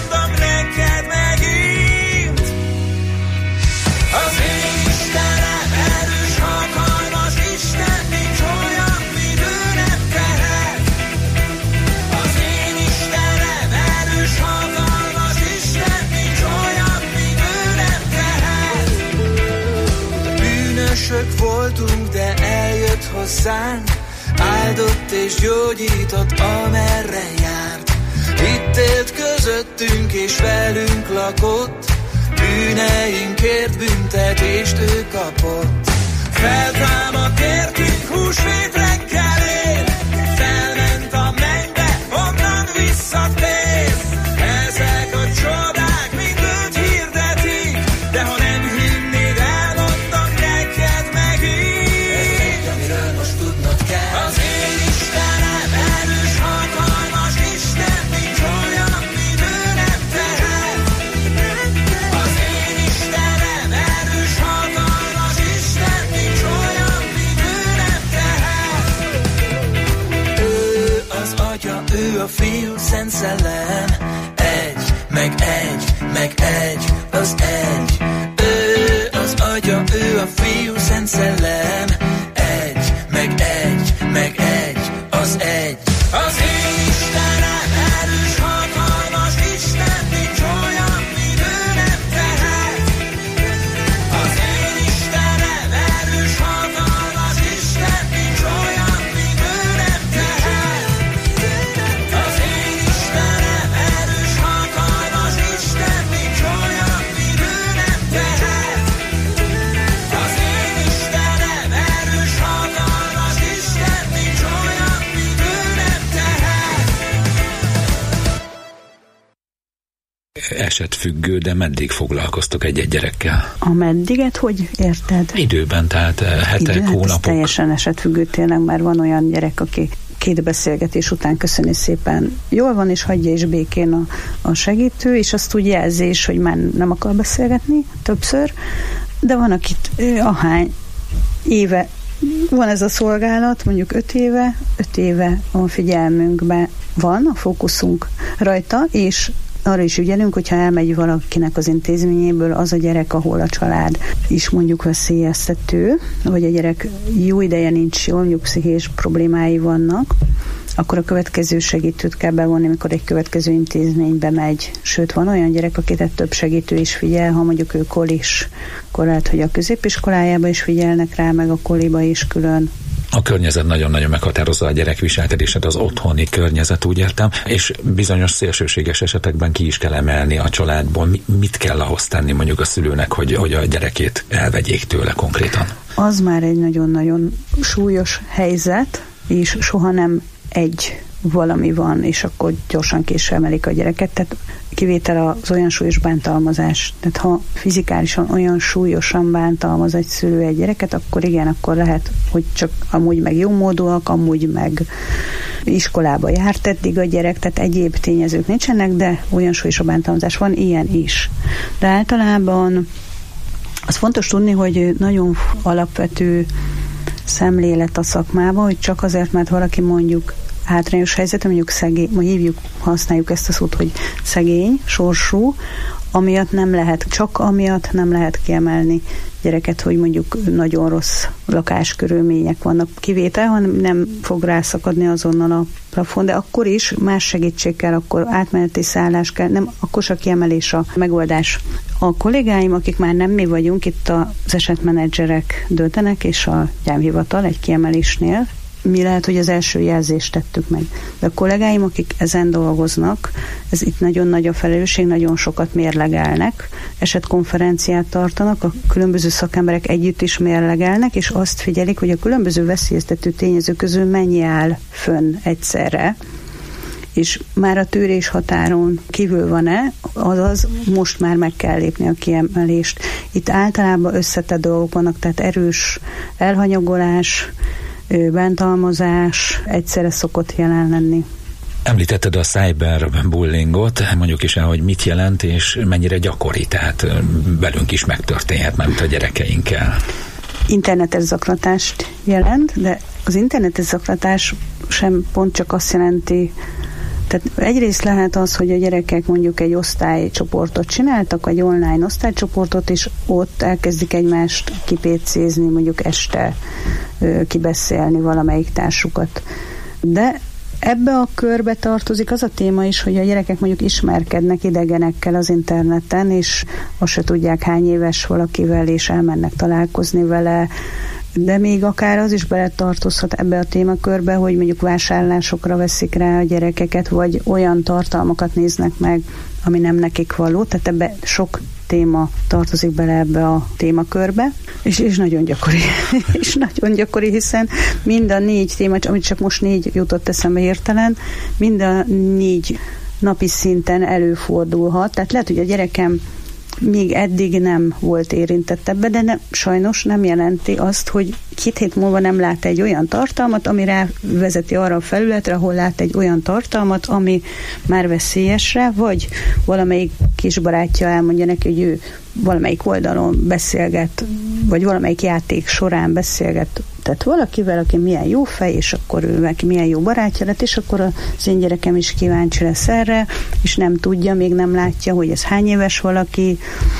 voltunk, de eljött hozzánk, áldott és gyógyított, amerre járt. Itt élt közöttünk és velünk lakott, bűneinkért büntetést ő kapott. Feltámadt értünk húsvét reggelén, felment a mennybe, onnan visszatér. Ezek a csodák mind őt hirdetik, de ha nem hinnéd el, mondom neked megint. Ez amiről most tudnod kell. Az én Istenem erős, hatalmas Isten, nincs olyan, mint ő nem tehet. Az én Istenem erős, hatalmas Isten, nincs olyan, mint ő nem tehet. Ő az Atya, ő a Fiú, Szent Szellem, egy, meg egy, meg egy, az egy. Ő az Atya, ő a Fiú, Szent Szellem, egy, meg egy, meg egy, az egy. Az én Istenem erős, hatalmas Isten, nincs olyan, mint ő nem tehet. Az én Istenem erős, hatalmas Isten, nincs olyan, mint ő nem tehet. Az én Istenem erős, hatalmas Isten, nincs olyan, mint ő nem tehet. Az én Istenem erős, hatalmas Isten, nincs olyan, mint ő nem tehet. Esetfüggő, de meddig foglalkoztok egy-egy gyerekkel? A meddiget hogy érted? Időben, tehát hetek, hónapok. Ez teljesen esetfüggő, tényleg már van olyan gyerek, aki 2 beszélgetés után köszöni szépen, jól van, és hagyja is békén a segítő, és azt úgy jelzi is, hogy már nem akar beszélgetni többször, de van, akit ahány éve van ez a szolgálat, mondjuk 5 éve a figyelmünkben van, a fókuszunk rajta, és arra is ügyelünk, hogyha elmegy valakinek az intézményéből az a gyerek, ahol a család is mondjuk veszélyeztető, vagy a gyerek jó ideje nincs jól, mondjuk pszichés problémái vannak, akkor a következő segítőt kell bevonni, amikor egy következő intézménybe megy. Sőt, van olyan gyerek, akit több segítő is figyel, ha mondjuk ő kolis, akkor lehet, hogy a középiskolájába is figyelnek rá, meg a koliba is külön. A környezet nagyon-nagyon meghatározza a gyerek viselkedését, az otthoni környezet, úgy értem, és bizonyos szélsőséges esetekben ki is kell emelni a családból. Mit kell ahhoz tenni mondjuk a szülőnek, hogy a gyerekét elvegyék tőle konkrétan? Az már egy nagyon-nagyon súlyos helyzet, és soha nem egy valami van, és akkor gyorsan később emelik a gyereket. Tehát kivétel az olyan súlyos bántalmazás. Tehát ha fizikálisan olyan súlyosan bántalmaz egy szülő egy gyereket, akkor igen, akkor lehet, hogy csak amúgy meg jó módúak, amúgy meg iskolába járt eddig a gyerek, tehát egyéb tényezők nincsenek, de olyan súlyos a bántalmazás van, ilyen is. De általában az fontos tudni, hogy nagyon alapvető szemlélet a szakmában, hogy csak azért, mert valaki mondjuk hátrányos helyzet, mondjuk szegény, hívjuk, használjuk ezt a szót, hogy szegény, sorsú, amiatt nem lehet, csak amiatt nem lehet kiemelni gyereket, hogy mondjuk nagyon rossz lakáskörülmények vannak, kivétel, hanem nem fog rászakadni azonnal a plafon, de akkor is más segítség kell, akkor átmeneti szállás kell, nem, akkor se kiemelés a megoldás. A kollégáim, akik már nem mi vagyunk, itt az esetmenedzserek döntenek, és a gyámhivatal egy kiemelésnél, mi lehet, hogy az első jelzést tettük meg. De a kollégáim, akik ezen dolgoznak, ez itt nagyon nagy a felelősség, nagyon sokat mérlegelnek, esetkonferenciát tartanak, a különböző szakemberek együtt is mérlegelnek, és azt figyelik, hogy a különböző veszélyeztető tényezők közül mennyi áll fönn egyszerre, és már a tűrés határon kívül van-e, azaz most már meg kell lépni a kiemelést. Itt általában összetett dolgok vannak, tehát erős elhanyagolás, bántalmazás egyszerre szokott jelen lenni. Említetted a cyberbullyingot, mondjuk is el, hogy mit jelent és mennyire gyakori, tehát velünk is megtörténhet, mert a gyerekeinkkel. Internetes zaklatást jelent, de az internetes zaklatás sem pont csak azt jelenti, tehát egyrészt lehet az, hogy a gyerekek mondjuk egy osztálycsoportot csináltak, egy online osztálycsoportot, és ott elkezdik egymást kipécézni, mondjuk este kibeszélni valamelyik társukat. De ebbe a körbe tartozik az a téma is, hogy a gyerekek mondjuk ismerkednek idegenekkel az interneten, és azt se tudják, hány éves valakivel, és elmennek találkozni vele, de még akár az is beletartozhat ebbe a témakörbe, hogy mondjuk vásárlásokra veszik rá a gyerekeket, vagy olyan tartalmakat néznek meg, ami nem nekik való, tehát ebbe sok téma tartozik bele ebbe a témakörbe, és nagyon gyakori. És nagyon gyakori, hiszen mind a 4 téma, amit csak most 4 jutott eszembe hirtelen, mind a 4 napi szinten előfordulhat. Tehát lehet, hogy a gyerekem még eddig nem volt érintett ebbe, de sajnos nem jelenti azt, hogy 2 hét múlva nem lát egy olyan tartalmat, ami rá vezeti arra a felületre, ahol lát egy olyan tartalmat, ami már veszélyesre, vagy valamelyik kisbarátja elmondja neki, hogy ő valamelyik oldalon beszélget, vagy valamelyik játék során beszélget, tehát valakivel, aki milyen jó fej, és akkor ő neki milyen jó barátja lett, és akkor az én gyerekem is kíváncsi lesz erre, és nem tudja, még nem látja, hogy ez hány éves valaki,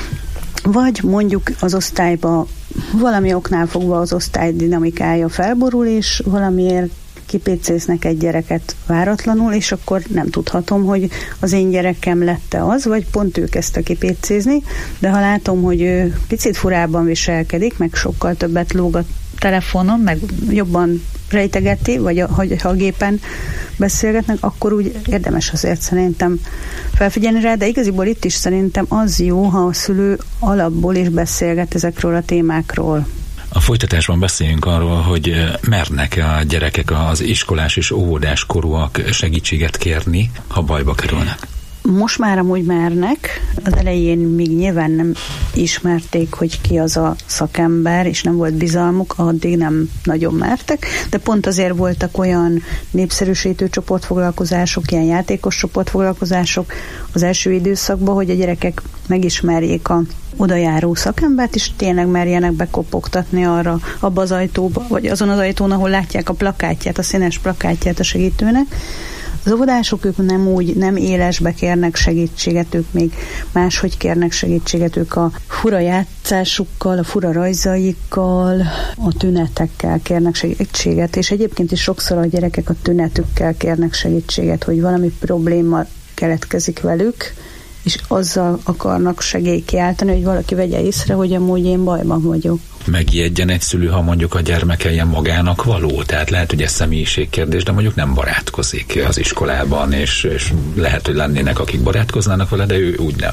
vagy mondjuk az osztályba valami oknál fogva az osztály dinamikája felborul, és valamiért kipécéznek egy gyereket váratlanul, és akkor nem tudhatom, hogy az én gyerekem lett-e az, vagy pont ő kezdte kipécézni, de ha látom, hogy ő picit furában viselkedik, meg sokkal többet lóg a telefonon, meg jobban rejtegeti, vagy ha a gépen beszélgetnek, akkor úgy érdemes azért szerintem felfigyelni rá, de igaziból itt is szerintem az jó, ha a szülő alapból is beszélget ezekről a témákról. A folytatásban beszéljünk arról, hogy mernek a gyerekek, az iskolás és óvodás korúak segítséget kérni, ha bajba kerülnek. Most már amúgy mernek, az elején még nyilván nem ismerték, hogy ki az a szakember, és nem volt bizalmuk, addig nem nagyon mertek, de pont azért voltak olyan népszerűsítő csoportfoglalkozások, ilyen játékos csoportfoglalkozások az első időszakban, hogy a gyerekek megismerjék a odajáró szakembert, és tényleg merjenek bekopogtatni abba az ajtóba, vagy azon az ajtón, ahol látják a plakátját, a színes plakátját a segítőnek. Az óvodások ők nem élesbe kérnek segítséget, ők még máshogy kérnek segítséget, ők a fura játszásukkal, a fura rajzaikkal, a tünetekkel kérnek segítséget, és egyébként is sokszor a gyerekek a tünetükkel kérnek segítséget, hogy valami probléma keletkezik velük, és azzal akarnak segélyt kiáltani, hogy valaki vegye észre, hogy amúgy én bajban vagyok. Megijedjen egy szülő, ha mondjuk a gyermeke ilyen magának való, tehát lehet, hogy ez személyiségkérdés, de mondjuk nem barátkozik az iskolában, és lehet, hogy lennének, akik barátkoznának vele, de ő úgy nem.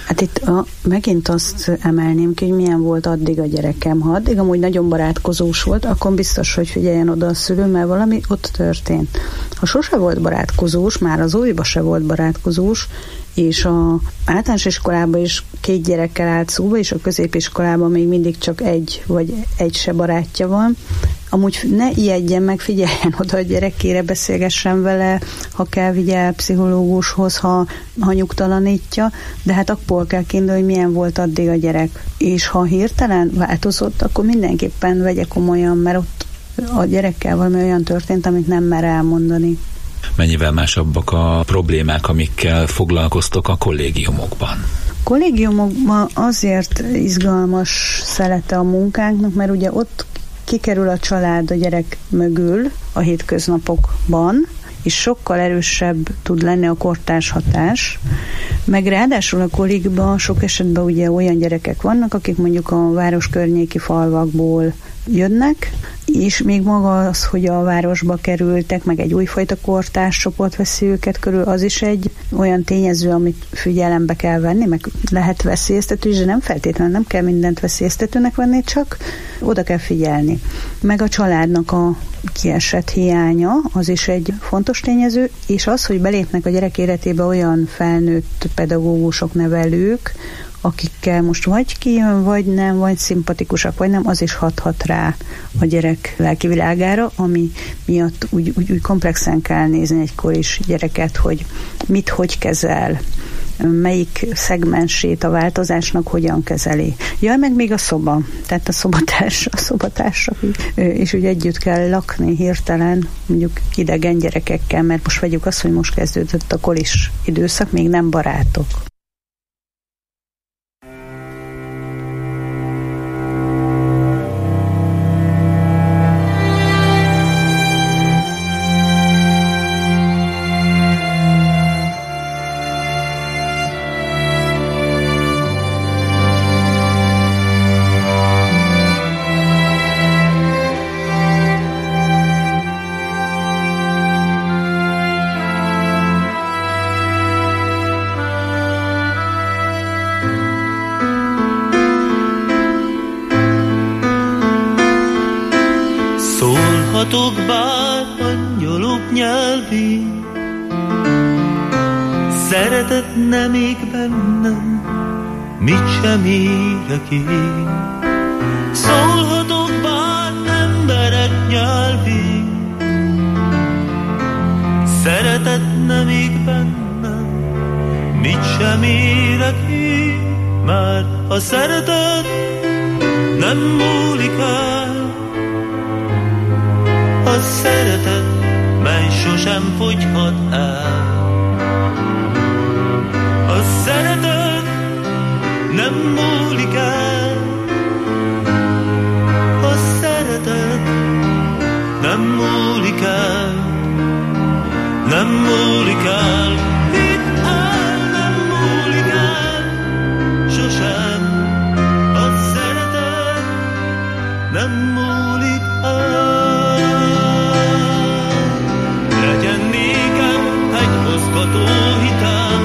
Hát itt megint azt emelném ki, hogy milyen volt addig a gyerekem. Ha addig amúgy nagyon barátkozós volt, akkor biztos, hogy figyeljen oda a szülő, mert valami ott történt. Ha sose volt barátkozós, már az óviba se volt barátkozós, és a általános iskolában is 2 gyerekkel állt szóba, és a középiskolában még mindig csak egy vagy egy se barátja van. Amúgy ne ijedjen meg, figyeljen oda a gyerekére, beszélgessen vele, ha kell, vigye pszichológushoz, ha nyugtalanítja, de hát akkor kell kiindulni, hogy milyen volt addig a gyerek. És ha hirtelen változott, akkor mindenképpen vegye komolyan, mert ott a gyerekkel valami olyan történt, amit nem mer elmondani. Mennyivel másabbak a problémák, amikkel foglalkoztok a kollégiumokban? Kollégiumokban azért izgalmas szelete a munkánknak, mert ugye ott kikerül a család a gyerek mögül a hétköznapokban, és sokkal erősebb tud lenni a kortárs hatás. Meg ráadásul a kollégiumban sok esetben ugye olyan gyerekek vannak, akik mondjuk a város környéki falvakból jönnek, és még maga az, hogy a városba kerültek, meg egy újfajta kortárs csoport veszi őket körül, az is egy olyan tényező, amit figyelembe kell venni, meg lehet veszélyeztető, de nem feltétlenül nem kell mindent veszélyeztetőnek venni, csak oda kell figyelni. Meg a családnak a kiesett hiánya, az is egy fontos tényező, és az, hogy belépnek a gyerek életébe olyan felnőtt pedagógusok, nevelők, akikkel most vagy kijön, vagy nem, vagy szimpatikusak, vagy nem, az is hathat rá a gyerek lelki világára, ami miatt úgy komplexen kell nézni egykor is gyereket, hogy mit, hogy kezel, melyik szegmensét a változásnak hogyan kezeli. Jaj, meg még a szoba, tehát a szobatársak, és úgy együtt kell lakni hirtelen, mondjuk idegen gyerekekkel, mert most vegyük azt, hogy most kezdődött a kolis időszak, még nem barátok. Szólhatok bár angyalok nyelvén, szeretet nem ég bennem, mit sem érek én. Szólhatok bár emberek nyelvén, szeretet nem ég bennem, mit sem érek én. Mert a szeretet nem múlik el, a szeretet, mely sosem fogyhat el. A szeretet nem múlik el, a szeretet nem múlik el, nem múlik el. Hidd el, nem múlik el, sosem. A szeretet nem múlik el. Hitem,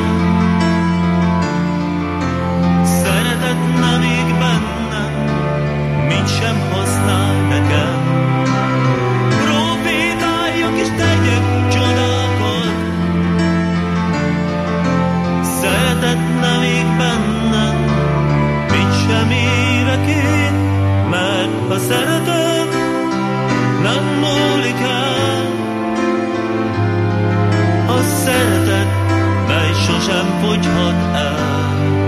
szeretet nem ég bennem, mit sem használ nekem. Profétáljak és tegyek csodákat, szeretet nem ég bennem, mit sem érek én. Mert a szeretet nem múlik el, a szeretet, mely sosem fogyhat el.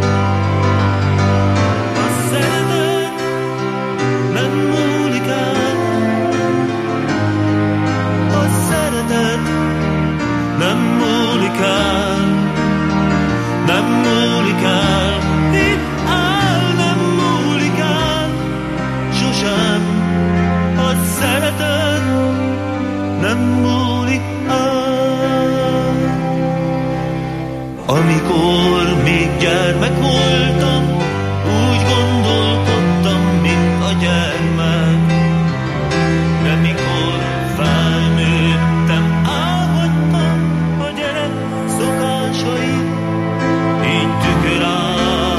A szeretet nem múlik el, a szeretet nem múlik el, nem múlik el. Hidd el, nem múlik el, sosem. A szeretet nem múlik el. Amikor még gyermek voltam, úgy gondolkodtam, mint a gyermek. De mikor felnőttem, elhagytam a gyerek szokásait, így tükör áll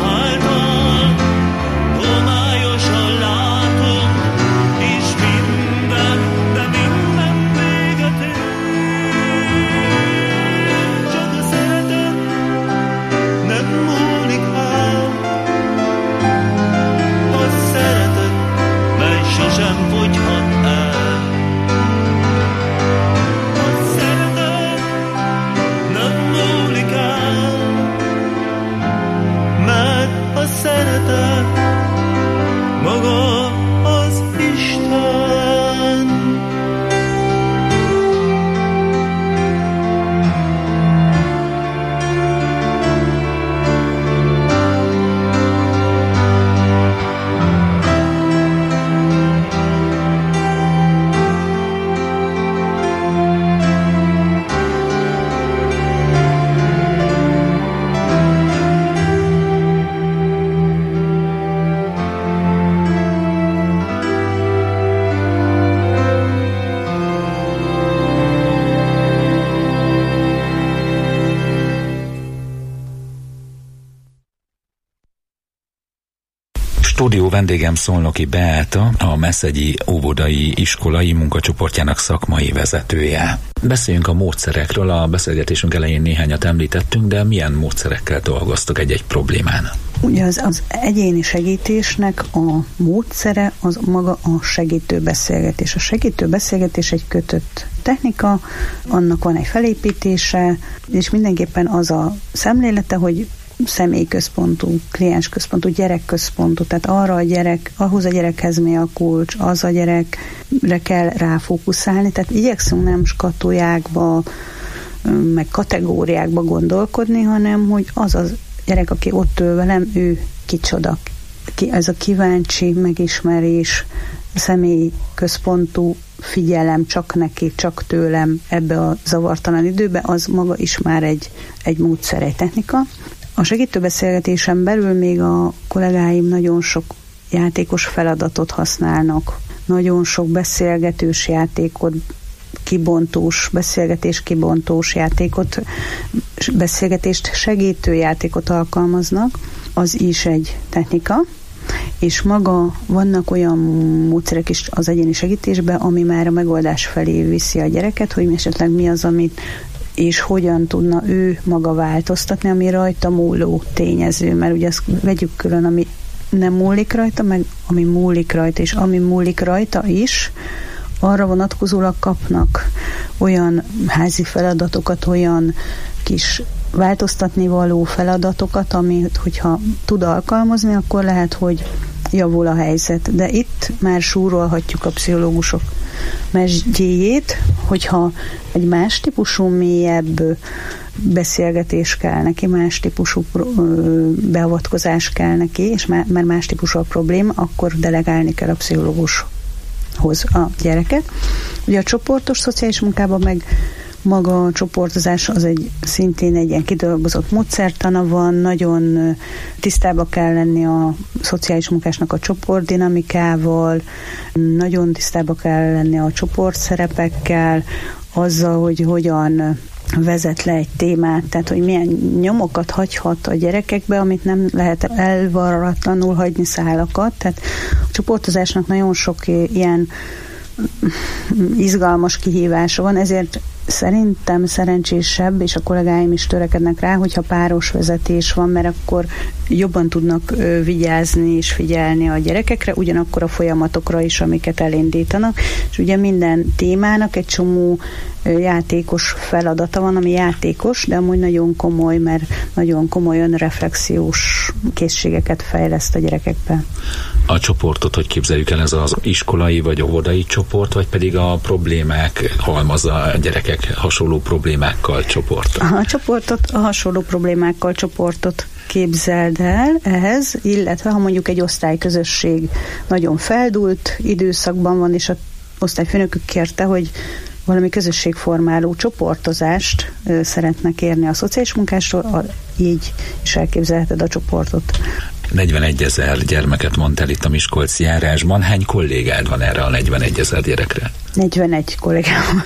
Stúdió vendégem Szolnoki Beáta, a Meszegyi óvodai iskolai munkacsoportjának szakmai vezetője. Beszéljünk a módszerekről, a beszélgetésünk elején néhányat említettünk, de milyen módszerekkel dolgoztok egy-egy problémán? Ugye az egyéni segítésnek a módszere az maga a segítő beszélgetés. A segítő beszélgetés egy kötött technika, annak van egy felépítése, és mindenképpen az a szemlélete, hogy személyközpontú, kliensközpontú, gyerekközpontú, tehát arra ahhoz a gyerekhez mi a kulcs, az a gyerekre kell ráfókuszálni, tehát igyekszünk nem skatujákba, meg kategóriákba gondolkodni, hanem hogy az a gyerek, aki ott ül velem, ő kicsoda. Ez a kíváncsi megismerés, személyközpontú figyelem csak neki, csak tőlem ebbe a zavartalan időbe, az maga is már egy módszer, egy technika. A segítőbeszélgetésen belül még a kollégáim nagyon sok játékos feladatot használnak, nagyon sok beszélgetős játékot, beszélgetés-kibontós játékot, beszélgetést segítő játékot alkalmaznak, az is egy technika, és maga vannak olyan módszerek is az egyéni segítésben, ami már a megoldás felé viszi a gyereket, hogy esetleg mi az, amit és hogyan tudna ő maga változtatni, ami rajta múló tényező, mert ugye azt vegyük külön, ami nem múlik rajta, meg ami múlik rajta, és ami múlik rajta is, arra vonatkozólag kapnak olyan házi feladatokat, olyan kis változtatni való feladatokat, amit, hogyha tud alkalmazni, akkor lehet, hogy javul a helyzet. De itt már súrolhatjuk a pszichológusok mesdjéjét, hogyha egy más típusú, mélyebb beszélgetés kell neki, más típusú beavatkozás kell neki, és már más típusú a probléma, akkor delegálni kell a pszichológushoz a gyereket. Ugye a csoportos szociális munkában meg maga a csoportozás az szintén egy ilyen kidolgozott módszertana van, nagyon tisztába kell lenni a szociális munkásnak a csoportdinamikával, nagyon tisztába kell lenni a csoportszerepekkel, azzal, hogy hogyan vezet le egy témát, tehát hogy milyen nyomokat hagyhat a gyerekekbe, amit nem lehet elvarratlanul hagyni szálakat. Tehát a csoportozásnak nagyon sok ilyen izgalmas kihívása van, ezért szerintem szerencsésebb, és a kollégáim is törekednek rá, hogyha páros vezetés van, mert akkor jobban tudnak vigyázni és figyelni a gyerekekre, ugyanakkor a folyamatokra is, amiket elindítanak. És ugye minden témának egy csomó játékos feladata van, ami játékos, de amúgy nagyon komoly, mert nagyon komoly önreflexiós készségeket fejleszt a gyerekekben. A csoportot hogy képzeljük el, ez az iskolai vagy óvodai csoport, vagy pedig a problémák halmaza, a gyerekek hasonló problémákkal csoport? A csoportot, a hasonló problémákkal csoportot képzeld el ehhez, illetve ha mondjuk egy osztályközösség nagyon feldúlt időszakban van, és az osztályfőnökük kérte, hogy valami közösségformáló csoportozást szeretnek kérni a szociális munkásról, így is elképzelheted a csoportot. 41 000 gyermeket mondtál itt a Miskolci járásban. Hány kollégád van erre a 41 000 gyerekre? 41 kollégám.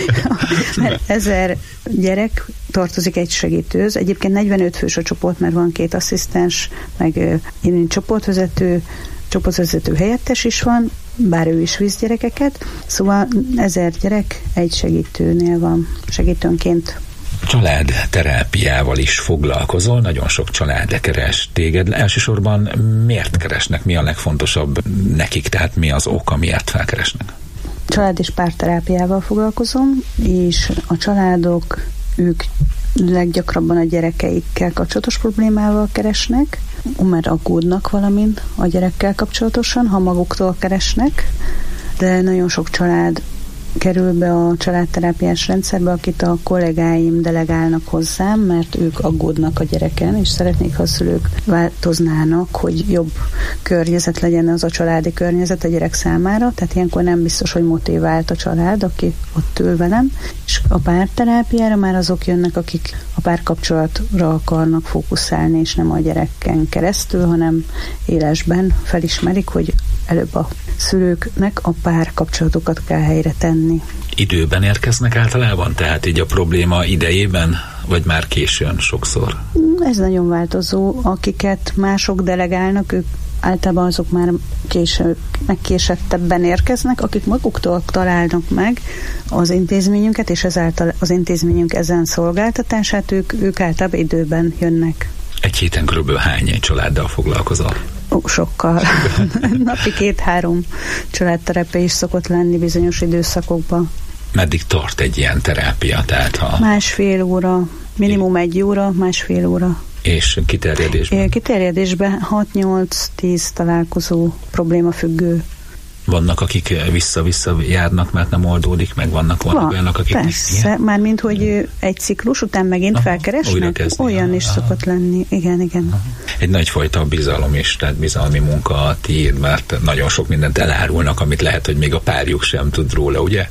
Mert 1000 gyerek tartozik egy segítőhöz. Egyébként 45 fős a csoport, mert van 2 asszisztens, meg én csoportvezető helyettes is van, bár ő is visz gyerekeket. Szóval 1000 gyerek egy segítőnél van, segítőnként. Családterápiával is foglalkozol, nagyon sok család keres téged. Elsősorban miért keresnek? Mi a legfontosabb nekik? Tehát mi az oka, miért felkeresnek? Család- és párterápiával foglalkozom, és a családok, ők leggyakrabban a gyerekeikkel kapcsolatos problémával keresnek, mert aggódnak valamint a gyerekkel kapcsolatosan, ha maguktól keresnek, de nagyon sok család kerül be a családterápiás rendszerbe, akit a kollégáim delegálnak hozzám, mert ők aggódnak a gyereken, és szeretnék, ha a szülők változnának, hogy jobb környezet legyen az a családi környezet a gyerek számára, tehát ilyenkor nem biztos, hogy motivált a család, aki ott ül velem, és a párterápiára már azok jönnek, akik a párkapcsolatra akarnak fókuszálni, és nem a gyereken keresztül, hanem élesben felismerik, hogy előbb a szülőknek a párkapcsolatokat kell helyre tenni. Időben érkeznek általában? Tehát így a probléma idejében, vagy már későn sokszor? Ez nagyon változó. Akiket mások delegálnak, ők általában azok már megkésettebben érkeznek, akik maguktól találnak meg az intézményünket, és ezáltal az intézményünk ezen szolgáltatását, ők általában időben jönnek. Egy héten körülbelül hány családdal foglalkozol? Sokkal. Napi 2-3 családterápia is szokott lenni bizonyos időszakokban. Meddig tart egy ilyen terápia? Tehát másfél óra, minimum 1 óra, másfél óra. És kiterjedésben? Kiterjedésben 6-8-10 találkozó, problémafüggő. Vannak, akik vissza-vissza járnak, mert nem oldódik meg, vannak olyanok, akik... Persze, mármint, hogy egy ciklus után megint felkeresnek, olyan is szokott lenni. Igen. Aha. Egy nagyfajta bizalom is, tehát bizalmi munka a tiéd, mert nagyon sok mindent elárulnak, amit lehet, hogy még a párjuk sem tud róla, ugye?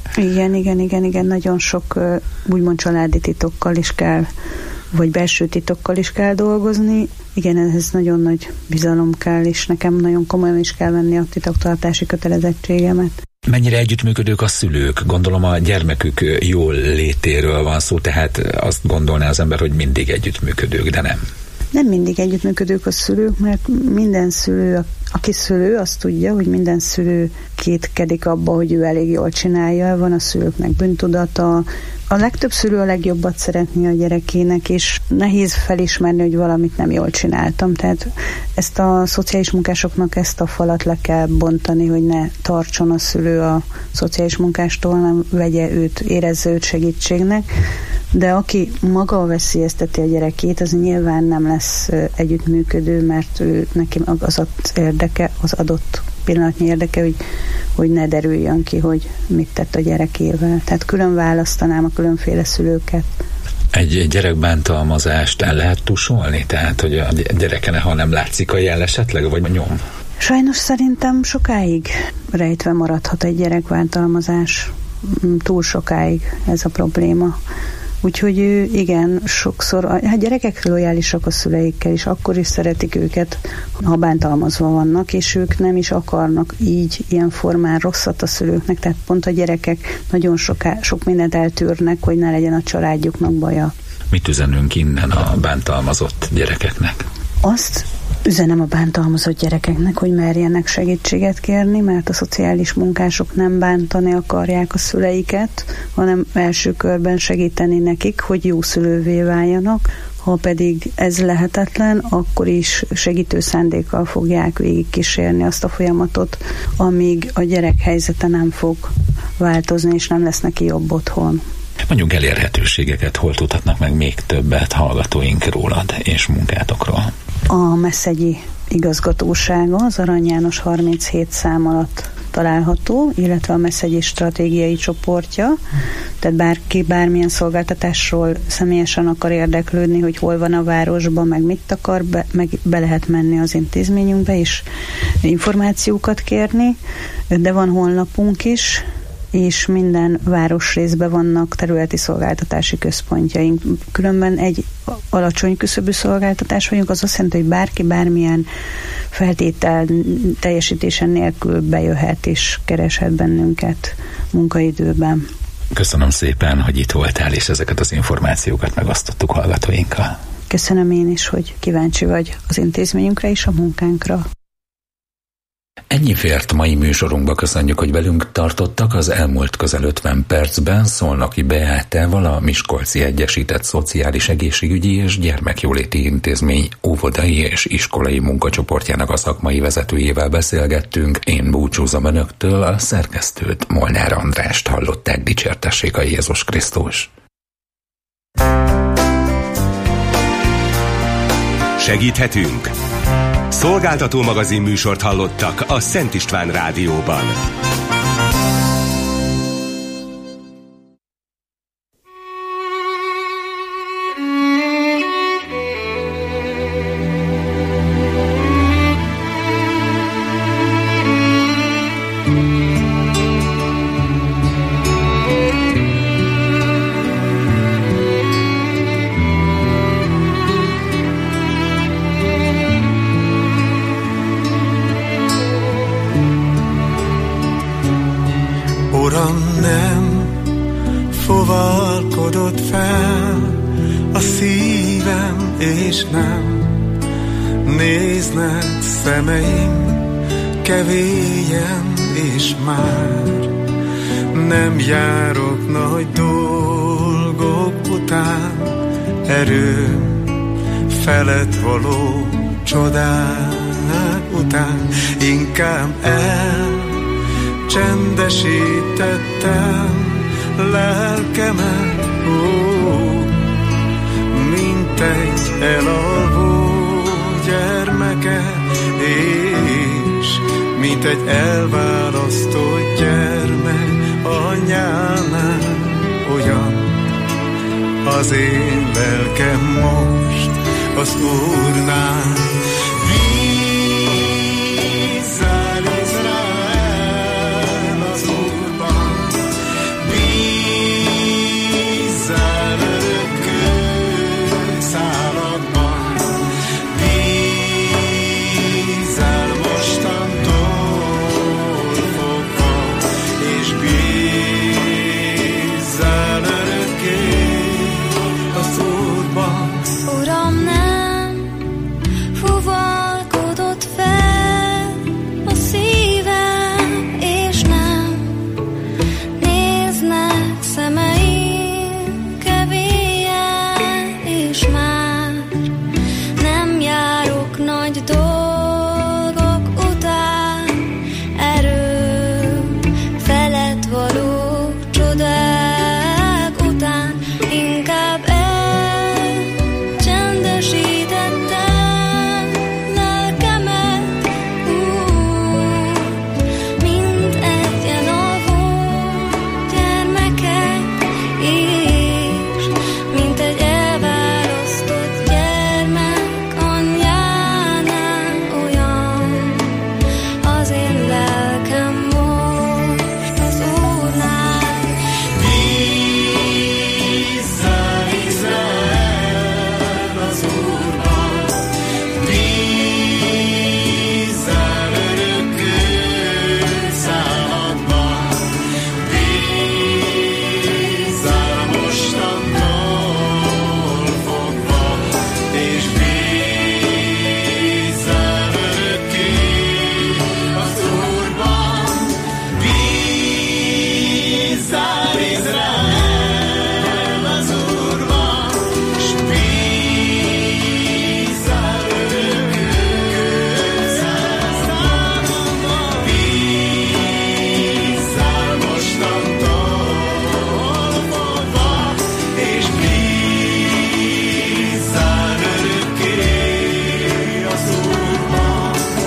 Igen, nagyon sok úgymond családi titokkal is kell, vagy belső titokkal is kell dolgozni. Igen, ehhez nagyon nagy bizalom kell, és nekem nagyon komolyan is kell venni a titoktartási kötelezettségemet. Mennyire együttműködők a szülők? Gondolom a gyermekük jól létéről van szó, tehát azt gondolná az ember, hogy mindig együttműködők, de nem. Nem mindig együttműködők a szülők, mert minden szülő, aki szülő, azt tudja, hogy minden szülő kétkedik abba, hogy ő elég jól csinálja, van a szülőknek bűntudata. A legtöbb szülő a legjobbat szeretné a gyerekének, és nehéz felismerni, hogy valamit nem jól csináltam. Tehát ezt a szociális munkásoknak ezt a falat le kell bontani, hogy ne tartson a szülő a szociális munkástól, hanem vegye őt, érezze őt segítségnek. De aki maga veszélyezteti a gyerekét, az nyilván nem lesz együttműködő, mert ő neki az érdeke, az adott pillanatnyi érdeke, hogy ne derüljön ki, hogy mit tett a gyerekével. Tehát külön választanám a különféle szülőket. Egy gyerekbántalmazást el lehet tusolni? Tehát, hogy a gyereken, ha nem látszik a jel esetleg, vagy a nyom? Sajnos szerintem sokáig rejtve maradhat egy gyerekbántalmazás. Túl sokáig ez a probléma. Úgyhogy igen, sokszor, gyerekek lojálisak a szüleikkel, és akkor is szeretik őket, ha bántalmazva vannak, és ők nem is akarnak így, ilyen formán rosszat a szülőknek, tehát pont a gyerekek nagyon sok mindent eltűrnek, hogy ne legyen a családjuknak baja. Mit üzenünk innen a bántalmazott gyerekeknek? Azt üzenem a bántalmazott gyerekeknek, hogy merjenek segítséget kérni, mert a szociális munkások nem bántani akarják a szüleiket, hanem első körben segíteni nekik, hogy jó szülővé váljanak. Ha pedig ez lehetetlen, akkor is segítő szándékkal fogják végigkísérni azt a folyamatot, amíg a gyerek helyzete nem fog változni, és nem lesz neki jobb otthon. Mondjuk elérhetőségeket, hol tudhatnak meg még többet hallgatóink rólad és munkátokról? A Meszegyi igazgatósága az Arany János 37 szám alatt található, illetve a Meszegyi stratégiai csoportja, tehát bárki bármilyen szolgáltatásról személyesen akar érdeklődni, hogy hol van a városban, meg mit akar, meg be lehet menni az intézményünkbe és információkat kérni, de van honlapunk is, és minden városrészben vannak területi szolgáltatási központjaink. Különben egy alacsony küszöbű szolgáltatás vagyunk, az azt jelenti, hogy bárki bármilyen feltétel teljesítésen nélkül bejöhet és kereshet bennünket munkaidőben. Köszönöm szépen, hogy itt voltál, és ezeket az információkat megosztottuk hallgatóinkkal. Köszönöm én is, hogy kíváncsi vagy az intézményünkre és a munkánkra. Ennyi fért mai műsorunkba, köszönjük, hogy velünk tartottak. Az elmúlt közel 50 percben Szolnoki Beátával, a Miskolci Egyesített Szociális Egészségügyi és Gyermekjóléti Intézmény óvodai és iskolai munkacsoportjának a szakmai vezetőjével beszélgettünk. Én búcsúzom önöktől, a szerkesztőt, Molnár Andrást hallották. Dicsértessék a Jézus Krisztus! Segíthetünk? Szolgáltató magazin műsort hallottak a Szent István Rádióban. Uram, nem fogalkodott fel a szívem, és nem Néznek szemeim kevélyen, és már nem járok nagy dolgok után, erőm felett való csodák után. Inkább elcsendesítettem lelkemet, mint egy elalvó gyermeket, és mint egy elválasztott gyermek anyánál. Olyan az én lelkem most az Úrnál. Bízzál Izrael az Úrban, bízzál örökkő száladban, bízzál mostantól fogva, és bízzál örökké az Úrban. Uram, nem fuvalkodott fel a szívem, és nem néznek szemeim kevélyen, és már nem járok nagy dolgok után, erőm felett való csodák után. Inkább elcsendesítettem lelkemet, mint egy elalvó gyermeket, és mint egy elválasztott gyermek anyjánál. Olyan az én lelkem most az Úrnál. Bízzál Izrael az Úrban, bízzál örökkő száladban, bízzál mostantól fogva, és bízzál örökké az Úrban. Bízzál Izrael az Úrban, s bízzál örökkő száladban, bízzál mostantól fogva, és bízzál örökké az Úrban.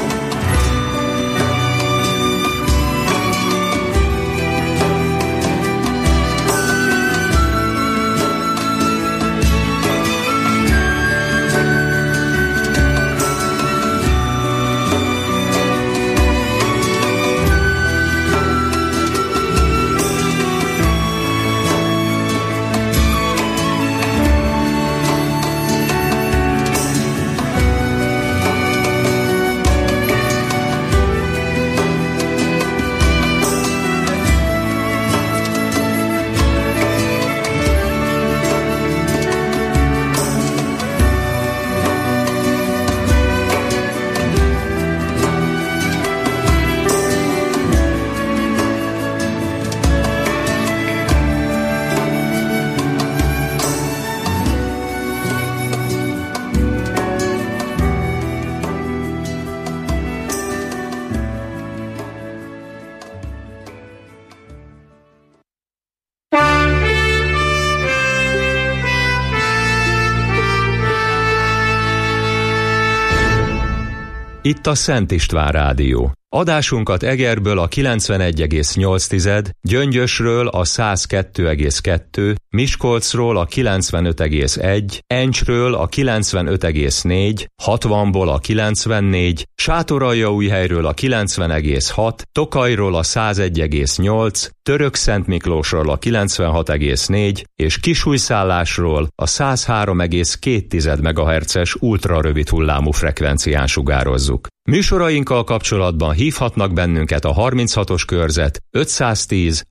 Itt a Szent István Rádió. Adásunkat Egerből a 91,8, Gyöngyösről a 102,2, Miskolcról a 95,1, Encsről a 95,4, 60-ból a 94, Sátoraljaújhelyről a 90,6, Tokajról a 101,8, Törökszentmiklósról a 96,4 és Kisújszállásról a 103,2 MHz-es ultrarövid hullámú frekvencián sugározzuk. Műsorainkkal kapcsolatban hívhatnak bennünket a 36-os körzet 510